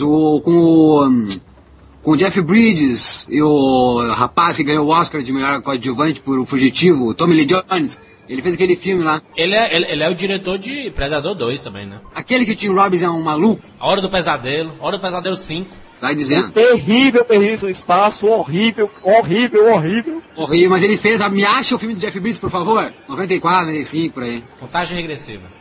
Speaker 4: com o Jeff Bridges e o rapaz que ganhou o Oscar de melhor coadjuvante por O Fugitivo, Tommy Lee Jones. Ele fez aquele filme lá.
Speaker 3: Ele é o diretor de Predador 2 também, né?
Speaker 4: Aquele que o Tim Robbins é um maluco.
Speaker 3: A Hora do Pesadelo 5.
Speaker 4: Vai dizendo.
Speaker 5: Terrível no espaço, horrível.
Speaker 4: Horrível, mas ele fez, me acha o filme do Jeff Bridges, por favor? 94, 95, por aí.
Speaker 3: Contagem regressiva.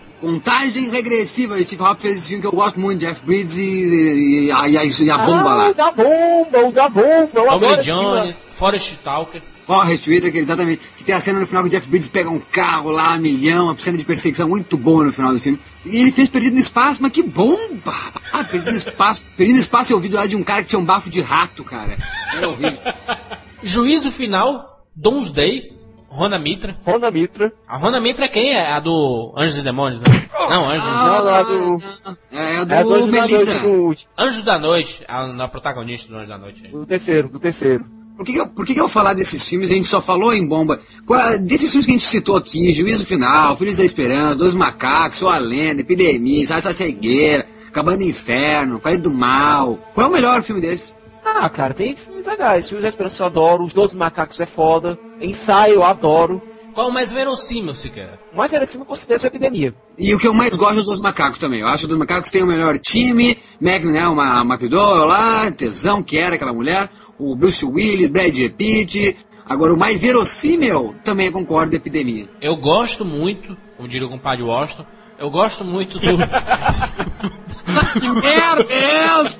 Speaker 4: Steve Hopkins fez esse filme que eu gosto muito, Jeff Bridges e a bomba lá.
Speaker 5: O da bomba.
Speaker 3: Tommy Lee Jones, Forrest
Speaker 4: Whitaker, exatamente. Que tem a cena no final que o Jeff Bridges pega um carro lá, 1 milhão, uma cena de perseguição muito boa no final do filme. E ele fez Perdido no Espaço, mas que bomba! Perdido no Espaço é ouvido lá de um cara que tinha um bafo de rato, cara. Era horrível.
Speaker 3: Juízo Final, Doomsday, Rona Mitra. A Rona Mitra é quem? É a do Anjos e Demônios, né? Não, Anjos
Speaker 4: é do Melinda.
Speaker 3: Anjos da Noite, a protagonista do Anjos da Noite.
Speaker 5: Do terceiro.
Speaker 4: Por que eu falar desses filmes? A gente só falou em bomba. Desses filmes que a gente citou aqui, Juízo Final, Filhos da Esperança, Dois Macacos, Sou a Lenda, Epidemia, Essa Cegueira, Cabana do Inferno, Colheita do Mal. Qual é o melhor filme desse?
Speaker 5: Cara, tem filmes legais. Filhos da Esperança eu adoro, Os 12 Macacos é foda, Ensaio eu adoro.
Speaker 3: Qual o mais verossímil, Siqueira?
Speaker 5: O mais verossímil com certeza é a Epidemia.
Speaker 4: E o que eu mais gosto é os Dois Macacos também. Eu acho que os Dois Macacos tem o melhor time, Meg, né, uma McDowell lá, Tesão, que era aquela mulher, o Bruce Willis, Brad Pitt. Agora, o mais verossímil, também concordo, Epidemia.
Speaker 3: Eu gosto muito, como diria o compadre Washington, eu gosto muito do...
Speaker 4: Que merda!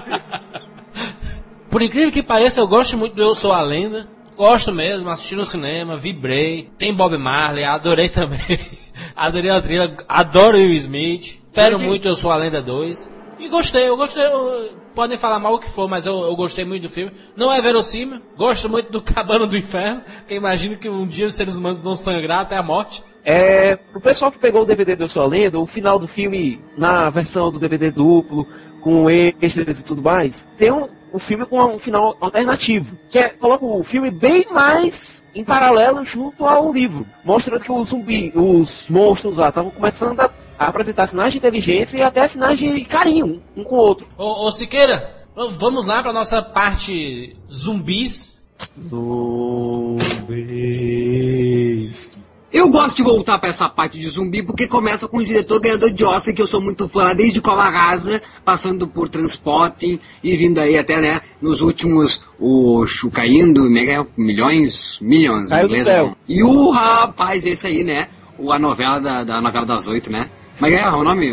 Speaker 3: Por incrível que pareça, eu gosto muito do Eu Sou a Lenda. Gosto mesmo, assisti no cinema, vibrei. Tem Bob Marley, adorei também. Adorei a trilha, adoro Will Smith. Espero muito Eu Sou a Lenda 2. E gostei. Podem falar mal o que for, mas eu gostei muito do filme. Não é verossímil. Gosto muito do Cabana do Inferno. Que imagino que um dia os seres humanos vão sangrar até a morte.
Speaker 5: O pessoal que pegou o DVD do Eu Sou a Lenda, o final do filme, na versão do DVD duplo, com extras e tudo mais, tem um filme com um final alternativo, que coloca o filme bem mais em paralelo junto ao livro, mostrando que os monstros lá estavam começando a apresentar sinais de inteligência e até sinais de carinho um com o outro.
Speaker 3: Ô Siqueira, vamos lá pra nossa parte zumbis.
Speaker 4: Eu gosto de voltar pra essa parte de zumbi porque começa com o diretor ganhador de Oscar, que eu sou muito fã, desde Cova Rasa, passando por Transporting e vindo aí até, né, nos últimos, o caindo, milhões,
Speaker 5: Caiu do céu.
Speaker 4: E o rapaz, esse aí, né, a novela da novela das 8, né? Mas é o nome?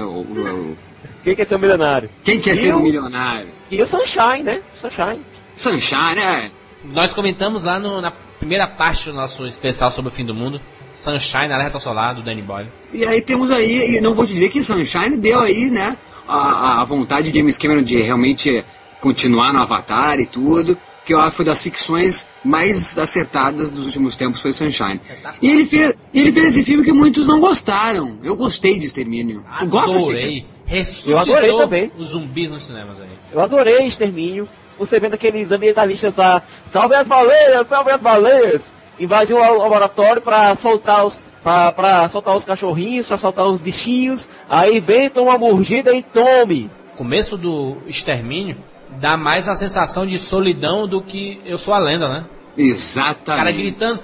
Speaker 5: Quem quer ser um milionário?
Speaker 4: Quem quer ser um milionário?
Speaker 5: E o Sunshine, né?
Speaker 4: Sunshine, né?
Speaker 3: Nós comentamos lá na primeira parte do nosso especial sobre o fim do mundo, Sunshine, Alerta Solar, do Danny Boyle.
Speaker 4: E aí temos aí, e não vou te dizer que Sunshine deu aí, né, a vontade de James Cameron de realmente continuar no Avatar e tudo, que eu acho que foi das ficções mais acertadas dos últimos tempos, foi Sunshine. E ele fez esse filme que muitos não gostaram. Eu gostei de Extermínio.
Speaker 3: Adorei.
Speaker 5: Eu adorei também.
Speaker 3: Os zumbis nos cinemas aí.
Speaker 5: Eu adorei Extermínio. Você vendo aqueles ambientalistas lá, salve as baleias, invadiu o laboratório pra soltar os cachorrinhos, pra soltar os bichinhos, aí inventam uma mordida e tome.
Speaker 3: O começo do Extermínio dá mais a sensação de solidão do que Eu Sou a Lenda, né?
Speaker 4: Exatamente.
Speaker 3: O cara gritando,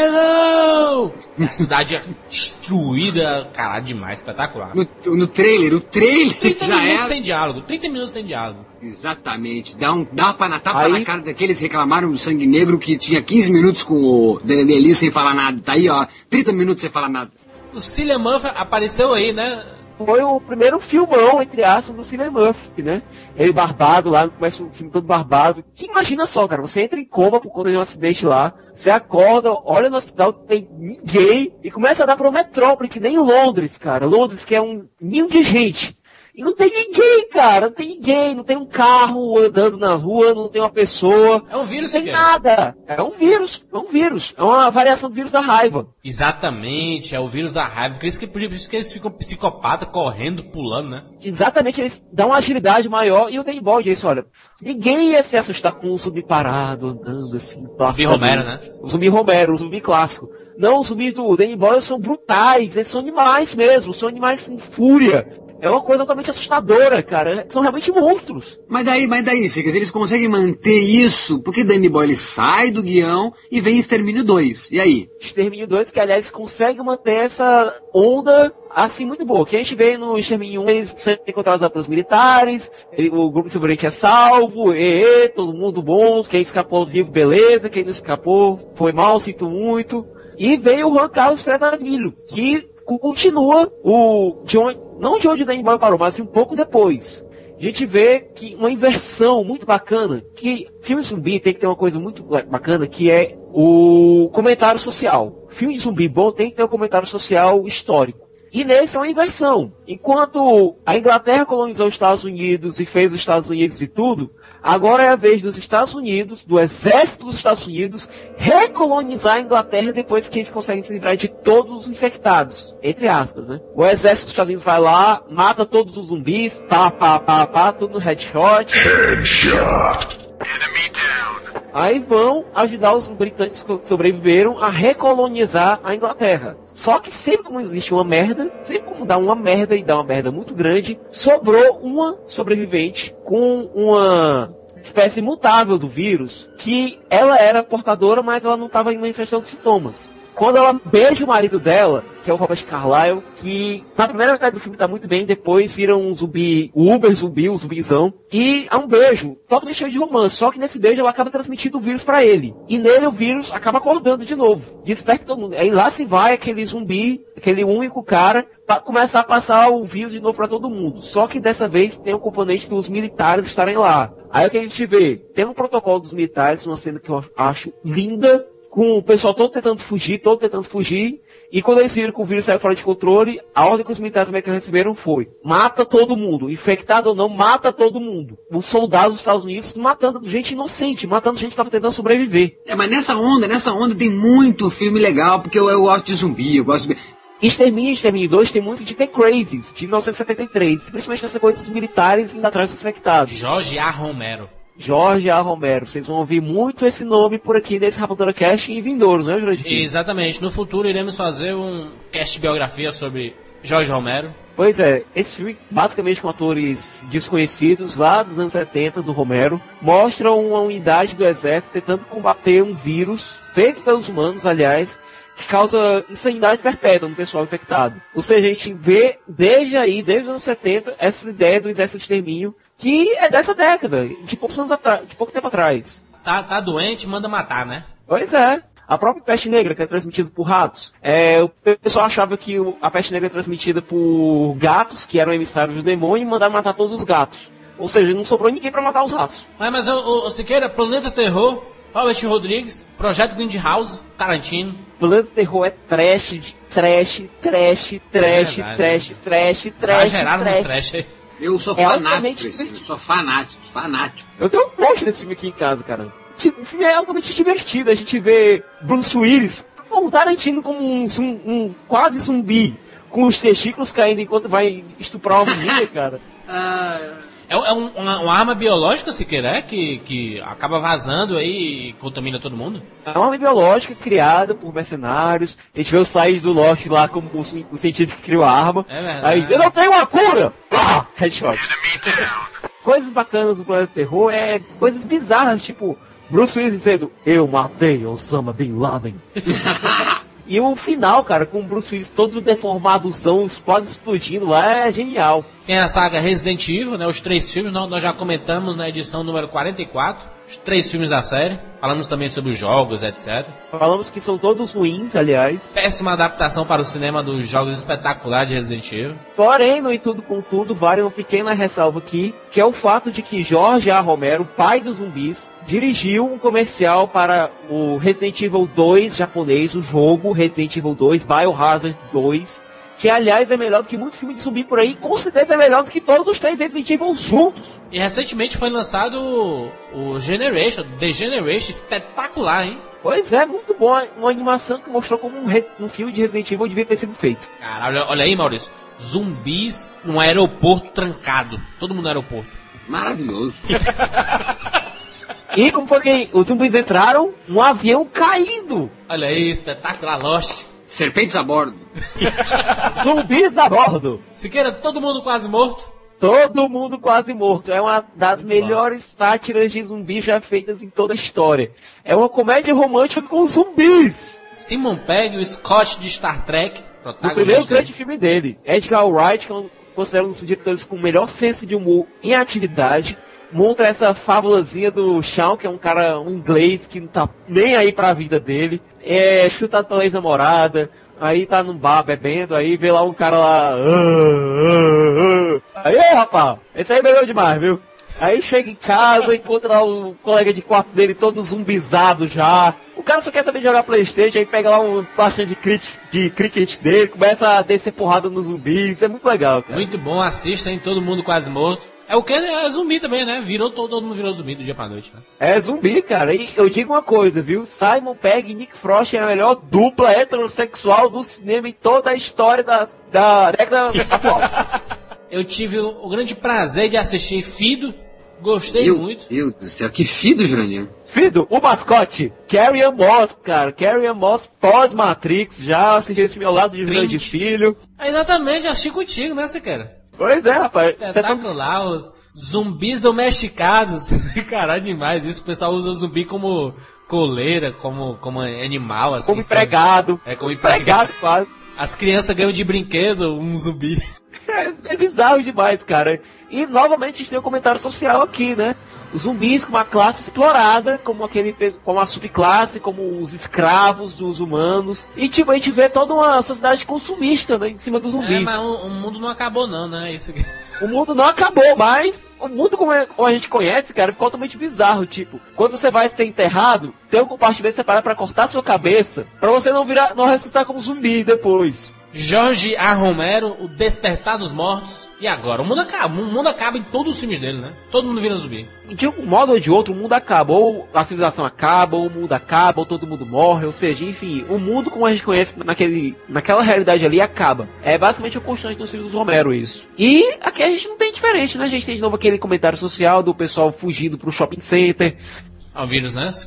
Speaker 3: hello! A cidade destruída, caralho, demais, espetacular.
Speaker 4: No trailer
Speaker 3: 30
Speaker 4: já
Speaker 3: minutos
Speaker 4: era.
Speaker 3: sem diálogo, 30 minutos sem diálogo.
Speaker 4: Exatamente. Dá pra tapa na cara daqueles que reclamaram do Sangue Negro que tinha 15 minutos com o Daniel sem falar nada. Tá aí, ó, 30 minutos sem falar nada.
Speaker 3: O Cillian Murphy apareceu aí, né?
Speaker 5: Foi o primeiro filmão, entre aspas, do Cillian Murphy, né? Ele barbado lá, começa o filme todo barbado. Que imagina só, cara, você entra em coma por conta de um acidente lá, você acorda, olha no hospital, não tem ninguém, e começa a dar pra uma metrópole, que nem Londres, cara. Londres que é um ninho de gente. E não tem ninguém, cara, não tem um carro andando na rua, não tem uma pessoa.
Speaker 3: É um vírus,
Speaker 5: não tem nada. É um vírus. É uma variação do vírus da raiva.
Speaker 3: Exatamente, é o vírus da raiva. Por isso que eles ficam psicopatas, correndo, pulando, né?
Speaker 5: Exatamente, eles dão uma agilidade maior. E o Danny Boyle disse, olha, ninguém ia se assustar com um zumbi parado, andando assim.
Speaker 3: O zumbi Romero, né?
Speaker 5: O zumbi Romero, o zumbi clássico. Não, os zumbis do Danny Boyle são brutais, eles são animais mesmo, são animais em fúria. É uma coisa totalmente assustadora, cara. São realmente monstros.
Speaker 4: Mas daí, Sigas, eles conseguem manter isso, porque Danny Boyle sai do guião e vem Extermínio 2. E aí?
Speaker 5: Extermínio 2, que aliás consegue manter essa onda assim muito boa. Que a gente vê no Extermínio 1, eles são encontrados pelos militares, o grupo de sobrevivente é salvo, todo mundo bom, quem escapou vivo, beleza, quem não escapou, foi mal, sinto muito. E veio o Juan Carlos Fresnadillo, que continua não de onde o Danny Boyle parou, mas um pouco depois. A gente vê que uma inversão muito bacana, que filme zumbi tem que ter uma coisa muito bacana, que é o comentário social. Filme de zumbi bom tem que ter um comentário social histórico. E nesse é uma inversão. Enquanto a Inglaterra colonizou os Estados Unidos e fez os Estados Unidos e tudo, agora é a vez dos Estados Unidos, do exército dos Estados Unidos, recolonizar a Inglaterra depois que eles conseguem se livrar de todos os infectados. Entre aspas, né? O exército dos Estados Unidos vai lá, mata todos os zumbis, tudo no headshot. Aí vão ajudar os britânicos que sobreviveram a recolonizar a Inglaterra. Só que sempre como existe uma merda, sempre como dá uma merda e dá uma merda muito grande, sobrou uma sobrevivente com uma espécie mutável do vírus, que ela era portadora, mas ela não estava manifestando sintomas. Quando ela beija o marido dela, que é o Robert Carlyle, que na primeira metade do filme tá muito bem, depois vira um zumbi, o Uber zumbi, o zumbizão, e é um beijo totalmente cheio de romance, só que nesse beijo ela acaba transmitindo o vírus pra ele. E nele o vírus acaba acordando de novo, desperta todo mundo. Aí lá se vai aquele zumbi, aquele único cara, pra começar a passar o vírus de novo pra todo mundo. Só que dessa vez tem o componente dos militares estarem lá. Aí o que a gente vê? Tem um protocolo dos militares, uma cena que eu acho linda, com o pessoal todo tentando fugir, e quando eles viram que o vírus saiu fora de controle, a ordem que os militares americanos receberam foi: mata todo mundo, infectado ou não, mata todo mundo. Os soldados dos Estados Unidos matando gente inocente, matando gente que estava tentando sobreviver.
Speaker 4: Mas nessa onda tem muito filme legal, porque eu gosto de zumbi, eu gosto de...
Speaker 5: Extermínio 2 tem muito de The Crazies, de 1973, principalmente nessa coisa dos militares indo atrás dos infectados.
Speaker 3: Jorge A. Romero.
Speaker 5: Vocês vão ouvir muito esse nome por aqui nesse Rapadura Cast em vindouros, né, Jurandir?
Speaker 3: Exatamente, no futuro iremos fazer um cast biografia sobre Jorge Romero.
Speaker 5: Pois é, esse filme, basicamente com atores desconhecidos lá dos anos 70 do Romero, mostra uma unidade do exército tentando combater um vírus, feito pelos humanos, aliás, que causa insanidade perpétua no pessoal infectado. Ou seja, a gente vê desde os anos 70, essa ideia do exército de extermínio, que é dessa década, de pouco tempo atrás.
Speaker 3: Tá doente, manda matar, né?
Speaker 5: Pois é. A própria peste negra, que é transmitida por ratos, o pessoal achava que a peste negra é transmitida por gatos, que eram emissários do demônio, e mandaram matar todos os gatos. Ou seja, não sobrou ninguém pra matar os ratos.
Speaker 3: Mas o Siqueira, Planeta Terror, Robert Rodrigues, Projeto Grindhouse, Tarantino.
Speaker 5: Planeta Terror é trash.
Speaker 3: Exageraram no trash aí.
Speaker 4: Eu sou fanático desse filme, sou fanático.
Speaker 5: Eu tenho um post desse filme aqui em casa, cara. O filme é altamente divertido, a gente vê Bruce Willis, o Tarantino como quase zumbi, com os testículos caindo enquanto vai estuprar uma menina, cara.
Speaker 3: É uma arma biológica, Siqueira, que acaba vazando aí e contamina todo mundo?
Speaker 5: É uma arma biológica criada por mercenários. A gente vê o Said do Lost lá como o cientista que criou a arma.
Speaker 3: É verdade.
Speaker 5: Aí diz, eu não tenho uma cura! Ah, headshot. Coisas bacanas do Planeta Terror é coisas bizarras, tipo Bruce Willis dizendo, eu matei Osama Bin Laden. E o final, cara, com o Bruce Willis todo deformadozão, quase explodindo lá, é genial.
Speaker 3: Tem a saga Resident Evil, né? Os 3 filmes, nós já comentamos na edição número 44, os 3 filmes da série. Falamos também sobre os jogos, etc.
Speaker 5: Falamos que são todos ruins, aliás.
Speaker 3: Péssima adaptação para o cinema dos jogos espetaculares de Resident Evil.
Speaker 5: Porém, no E Tudo com Tudo, vale uma pequena ressalva aqui, que é o fato de que George A. Romero, pai dos zumbis, dirigiu um comercial para o Resident Evil 2 japonês, o jogo Resident Evil 2, Biohazard 2, que aliás é melhor do que muito filme de zumbi por aí, com certeza é melhor do que todos os 3 Resident Evil juntos.
Speaker 3: E recentemente foi lançado o Generation, The Generation, espetacular, hein?
Speaker 5: Pois é, muito bom, uma animação que mostrou como um filme de Resident Evil devia ter sido feito.
Speaker 3: Caralho, olha aí, Maurício, zumbis num aeroporto trancado, todo mundo no aeroporto.
Speaker 4: Maravilhoso.
Speaker 5: E como foi que os zumbis entraram? Um avião caindo.
Speaker 3: Olha aí, espetacular, Lost.
Speaker 4: Serpentes a bordo.
Speaker 5: Zumbis a bordo.
Speaker 3: Siqueira, todo mundo quase morto.
Speaker 5: Todo mundo quase morto. É uma das melhores sátiras de zumbis já feitas em toda a história. É uma comédia romântica com zumbis.
Speaker 3: Simon Pegg, o Scott de Star Trek, protagonista.
Speaker 5: O primeiro grande filme dele. Edgar Wright, que eu considero um dos diretores com o melhor senso de humor em atividade. Monta essa fábulazinha do Shawn, que é um inglês que não tá nem aí pra vida dele. É chutado pela ex-namorada. Aí tá num bar bebendo, aí vê lá um cara lá. Aí, rapaz, esse aí bebeu demais, viu? Aí chega em casa, encontra lá o colega de quarto dele todo zumbizado já. O cara só quer saber jogar PlayStation, aí pega lá um pasta de cricket dele, começa a descer porrada nos zumbis. Isso é muito legal, cara.
Speaker 3: Muito bom, assista, hein? Todo mundo quase morto. É o que? É zumbi também, né? Todo mundo virou zumbi do dia pra noite, né?
Speaker 5: É zumbi, cara. E eu digo uma coisa, viu? Simon Pegg e Nick Frost é a melhor dupla heterossexual do cinema em toda a história da década atual.
Speaker 3: Eu tive o grande prazer de assistir Fido. Gostei muito.
Speaker 4: Meu Deus do céu, que Fido, Jurandir.
Speaker 5: Fido, o mascote. Carrie Ann Moss, cara. Carrie Ann Moss pós-Matrix. Já assisti esse meu lado de Jurandir Filho.
Speaker 3: Exatamente, assisti contigo, né, Siqueira?
Speaker 5: Pois é, rapaz.
Speaker 3: Espetacular, os zumbis domesticados. Caralho, demais. Isso, o pessoal usa zumbi como coleira, como animal, assim.
Speaker 5: Como empregado.
Speaker 3: Como empregado.
Speaker 5: Quase.
Speaker 3: As crianças ganham de brinquedo um zumbi.
Speaker 5: É bizarro demais, cara. E novamente a gente tem um comentário social aqui, né? Os zumbis como uma classe explorada, como a subclasse, como os escravos dos humanos. E tipo, a gente vê toda uma sociedade consumista, né, em cima dos zumbis.
Speaker 3: Mas o mundo não acabou não, né? Isso...
Speaker 5: O mundo não acabou, mas o mundo como a gente conhece, cara, ficou totalmente bizarro. Tipo, quando você vai ser enterrado, tem um compartimento separado pra cortar sua cabeça, pra você não ressuscitar como zumbi depois.
Speaker 3: George A. Romero, o Despertar dos Mortos. E agora? O mundo acaba em todos os filmes dele, né? Todo mundo vira zumbi.
Speaker 5: De um modo ou de outro, o mundo acaba. Ou a civilização acaba, ou o mundo acaba, ou todo mundo morre. Ou seja, enfim, o mundo como a gente conhece naquela realidade ali acaba. É basicamente o constante dos filmes do Romero isso. E aqui a gente não tem diferente, né? A gente tem de novo aquele comentário social do pessoal fugindo pro shopping center.
Speaker 3: É um vírus, né, Siqueira?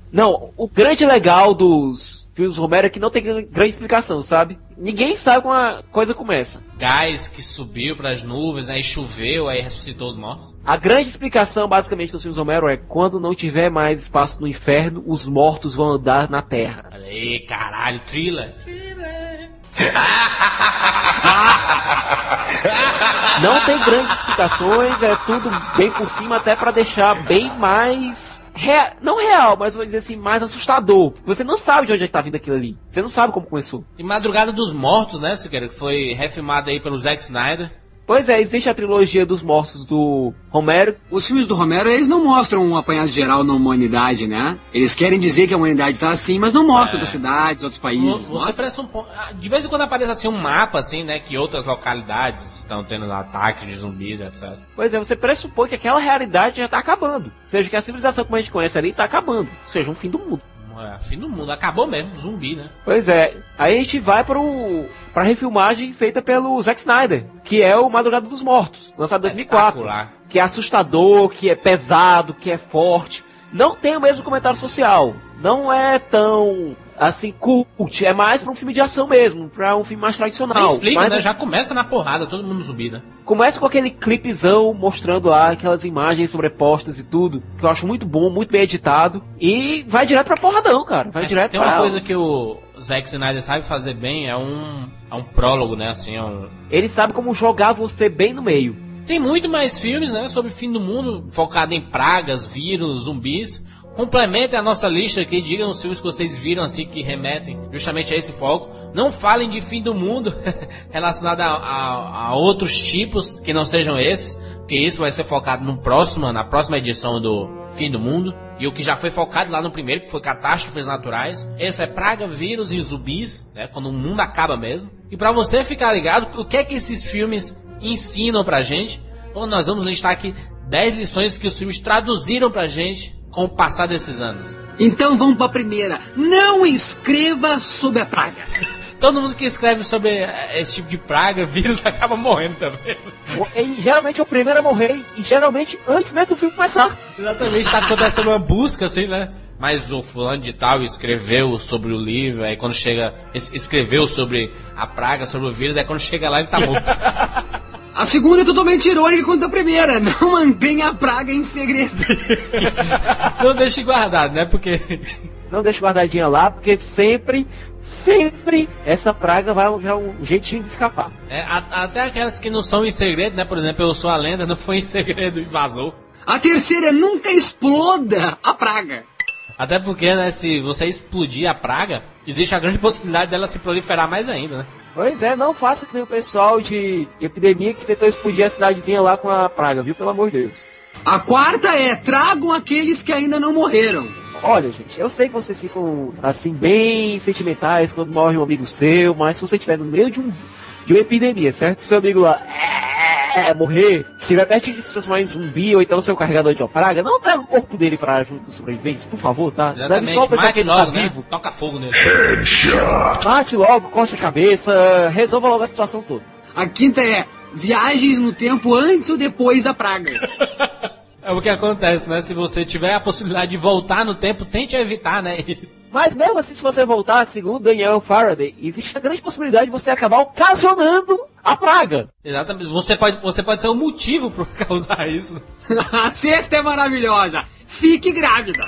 Speaker 5: Não, o grande legal dos filmes do Romero é que não tem grande explicação, sabe? Ninguém sabe como a coisa começa.
Speaker 3: Gás que subiu pras nuvens, aí choveu, aí ressuscitou os mortos.
Speaker 5: A grande explicação, basicamente, dos filmes do Romero é quando não tiver mais espaço no inferno, os mortos vão andar na Terra.
Speaker 3: Olha aí, caralho, thriller.
Speaker 5: Não tem grandes explicações, é tudo bem por cima, até pra deixar bem mais... não real, mas vou dizer assim, mais assustador. Você não sabe de onde é que tá vindo aquilo ali. Você não sabe como começou.
Speaker 3: E Madrugada dos Mortos, né, Siqueira? Que foi refilmado aí pelo Zack Snyder.
Speaker 5: Pois é, existe a trilogia dos mortos do Romero.
Speaker 4: Os filmes do Romero, eles não mostram um apanhado geral na humanidade, né? Eles querem dizer que a humanidade tá assim, mas não mostram outras cidades, outros países.
Speaker 3: Você pressupõe... De vez em quando aparece assim um mapa, assim, né? Que outras localidades estão tendo ataques de zumbis, etc.
Speaker 5: Pois é, você pressupõe que aquela realidade já tá acabando. Ou seja, que a civilização como a gente conhece ali tá acabando. Ou seja, um fim do mundo.
Speaker 3: Fim do mundo, acabou mesmo, zumbi, né?
Speaker 5: Pois é, aí a gente vai pra refilmagem feita pelo Zack Snyder, que é o Madrugada dos Mortos, lançado em 2004. Que é assustador, que é pesado, que é forte. Não tem o mesmo comentário social. Não é tão, assim, cult. É mais pra um filme de ação mesmo, pra um filme mais tradicional.
Speaker 3: Nem explica,
Speaker 5: mas
Speaker 3: né? Já começa na porrada, todo mundo zumbi, né?
Speaker 5: Começa com aquele clipezão mostrando lá aquelas imagens sobrepostas e tudo, que eu acho muito bom, muito bem editado. E vai direto pra porradão, cara. Vai direto
Speaker 3: tem uma coisa que o Zack Snyder sabe fazer bem, é um prólogo, né? Assim,
Speaker 5: Ele sabe como jogar você bem no meio.
Speaker 3: Tem muito mais filmes, né, sobre fim do mundo, focado em pragas, vírus, zumbis. Complementem a nossa lista aqui, digam os filmes que vocês viram assim que remetem justamente a esse foco. Não falem de fim do mundo relacionado a outros tipos que não sejam esses, porque isso vai ser focado na próxima edição do Fim do Mundo. E o que já foi focado lá no primeiro, que foi catástrofes naturais. Esse é praga, vírus e zumbis, né, quando o mundo acaba mesmo. E pra você ficar ligado, o que é que esses filmes ensinam pra gente? Bom, nós vamos listar aqui 10 lições que os filmes traduziram pra gente com o passar desses anos.
Speaker 4: Então vamos pra primeira. Não escreva sobre a praga.
Speaker 3: Todo mundo que escreve sobre esse tipo de praga, vírus, acaba morrendo também.
Speaker 5: E geralmente é o primeiro a morrer, e geralmente antes mesmo do filme começar.
Speaker 3: Exatamente, tá acontecendo uma busca assim, né? Mas o fulano de tal escreveu sobre o livro, aí quando chega, escreveu sobre a praga, sobre o vírus, aí quando chega lá ele tá morto.
Speaker 4: A segunda é totalmente irônica quanto a primeira. Não mantenha a praga em segredo.
Speaker 3: Não deixe guardado, né? Porque...
Speaker 5: Não deixe guardadinha lá, porque sempre essa praga vai arranjar um jeitinho de escapar.
Speaker 3: Até aquelas que não são em segredo, né? Por exemplo, Eu Sou a Lenda, não foi em segredo e vazou.
Speaker 4: A terceira é nunca exploda a praga.
Speaker 3: Até porque, né, se você explodir a praga, existe a grande possibilidade dela se proliferar mais ainda, né?
Speaker 5: Pois é, não faça que nem o pessoal de epidemia que tentou explodir a cidadezinha lá com a praga, viu? Pelo amor de Deus.
Speaker 4: A quarta é, tragam aqueles que ainda não morreram.
Speaker 5: Olha, gente, eu sei que vocês ficam, assim, bem sentimentais quando morre um amigo seu, mas se você estiver no meio de uma epidemia, certo? Seu amigo lá morrer, se estiver perto de se transformar em zumbi ou então ser o carregador de uma praga, não traga o corpo dele para junto dos sobreviventes, por favor, tá?
Speaker 3: Exatamente,
Speaker 5: só o pessoal
Speaker 3: mate
Speaker 5: que
Speaker 3: logo,
Speaker 5: tá
Speaker 3: né?
Speaker 5: vivo.
Speaker 3: Toca fogo nele.
Speaker 5: Mate logo, corte a cabeça, resolva logo a situação toda.
Speaker 4: A quinta é, viagens no tempo antes ou depois da praga.
Speaker 3: É o que acontece, né? Se você tiver a possibilidade de voltar no tempo, tente evitar, né?
Speaker 5: Mas mesmo assim, se você voltar, segundo Daniel Faraday, existe a grande possibilidade de você acabar ocasionando a praga.
Speaker 3: Exatamente. Você pode ser o motivo por causar isso.
Speaker 4: A sexta é maravilhosa. Fique grávida.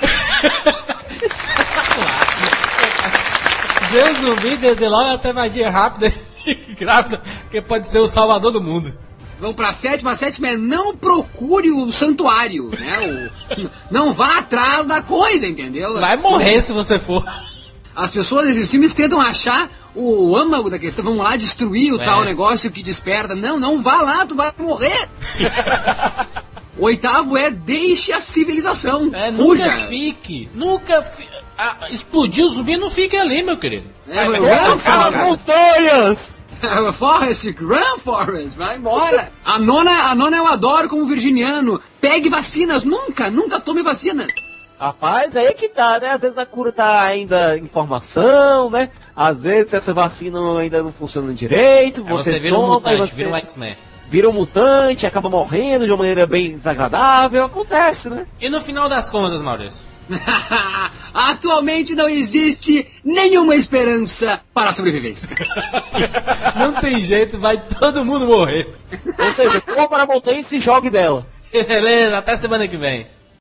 Speaker 3: Deus zumbi, desde logo até mais dia rápida e grávida, porque pode ser o salvador do mundo.
Speaker 4: Vamos pra sétima. A sétima é não procure o santuário, né? Não vá atrás da coisa, entendeu?
Speaker 3: Você vai morrer se você for.
Speaker 4: As pessoas nesses filmes tentam achar o âmago da questão. Vamos lá destruir o tal negócio que desperta. Não vá lá, tu vai morrer. O oitavo é deixe a civilização. Fuja.
Speaker 3: Nunca fique. Explodir o zumbi, não fique ali, meu querido.
Speaker 5: As montanhas!
Speaker 4: Forrest, run, Forrest, vai embora. A nona eu adoro como virginiano. Pegue vacinas, nunca tome vacina.
Speaker 5: Rapaz, aí é que tá, né? Às vezes a cura tá ainda em formação, né? Às vezes essa vacina ainda não funciona direito. Você
Speaker 3: vira um mutante, vira um X-Men.
Speaker 5: Vira um mutante, acaba morrendo de uma maneira bem desagradável. Acontece, né?
Speaker 3: E no final das contas, Maurício?
Speaker 4: Atualmente não existe nenhuma esperança para a sobrevivência.
Speaker 3: Não tem jeito, vai todo mundo morrer.
Speaker 5: Ou seja, corra para a montanha e se jogue dela.
Speaker 3: Beleza, até semana que vem.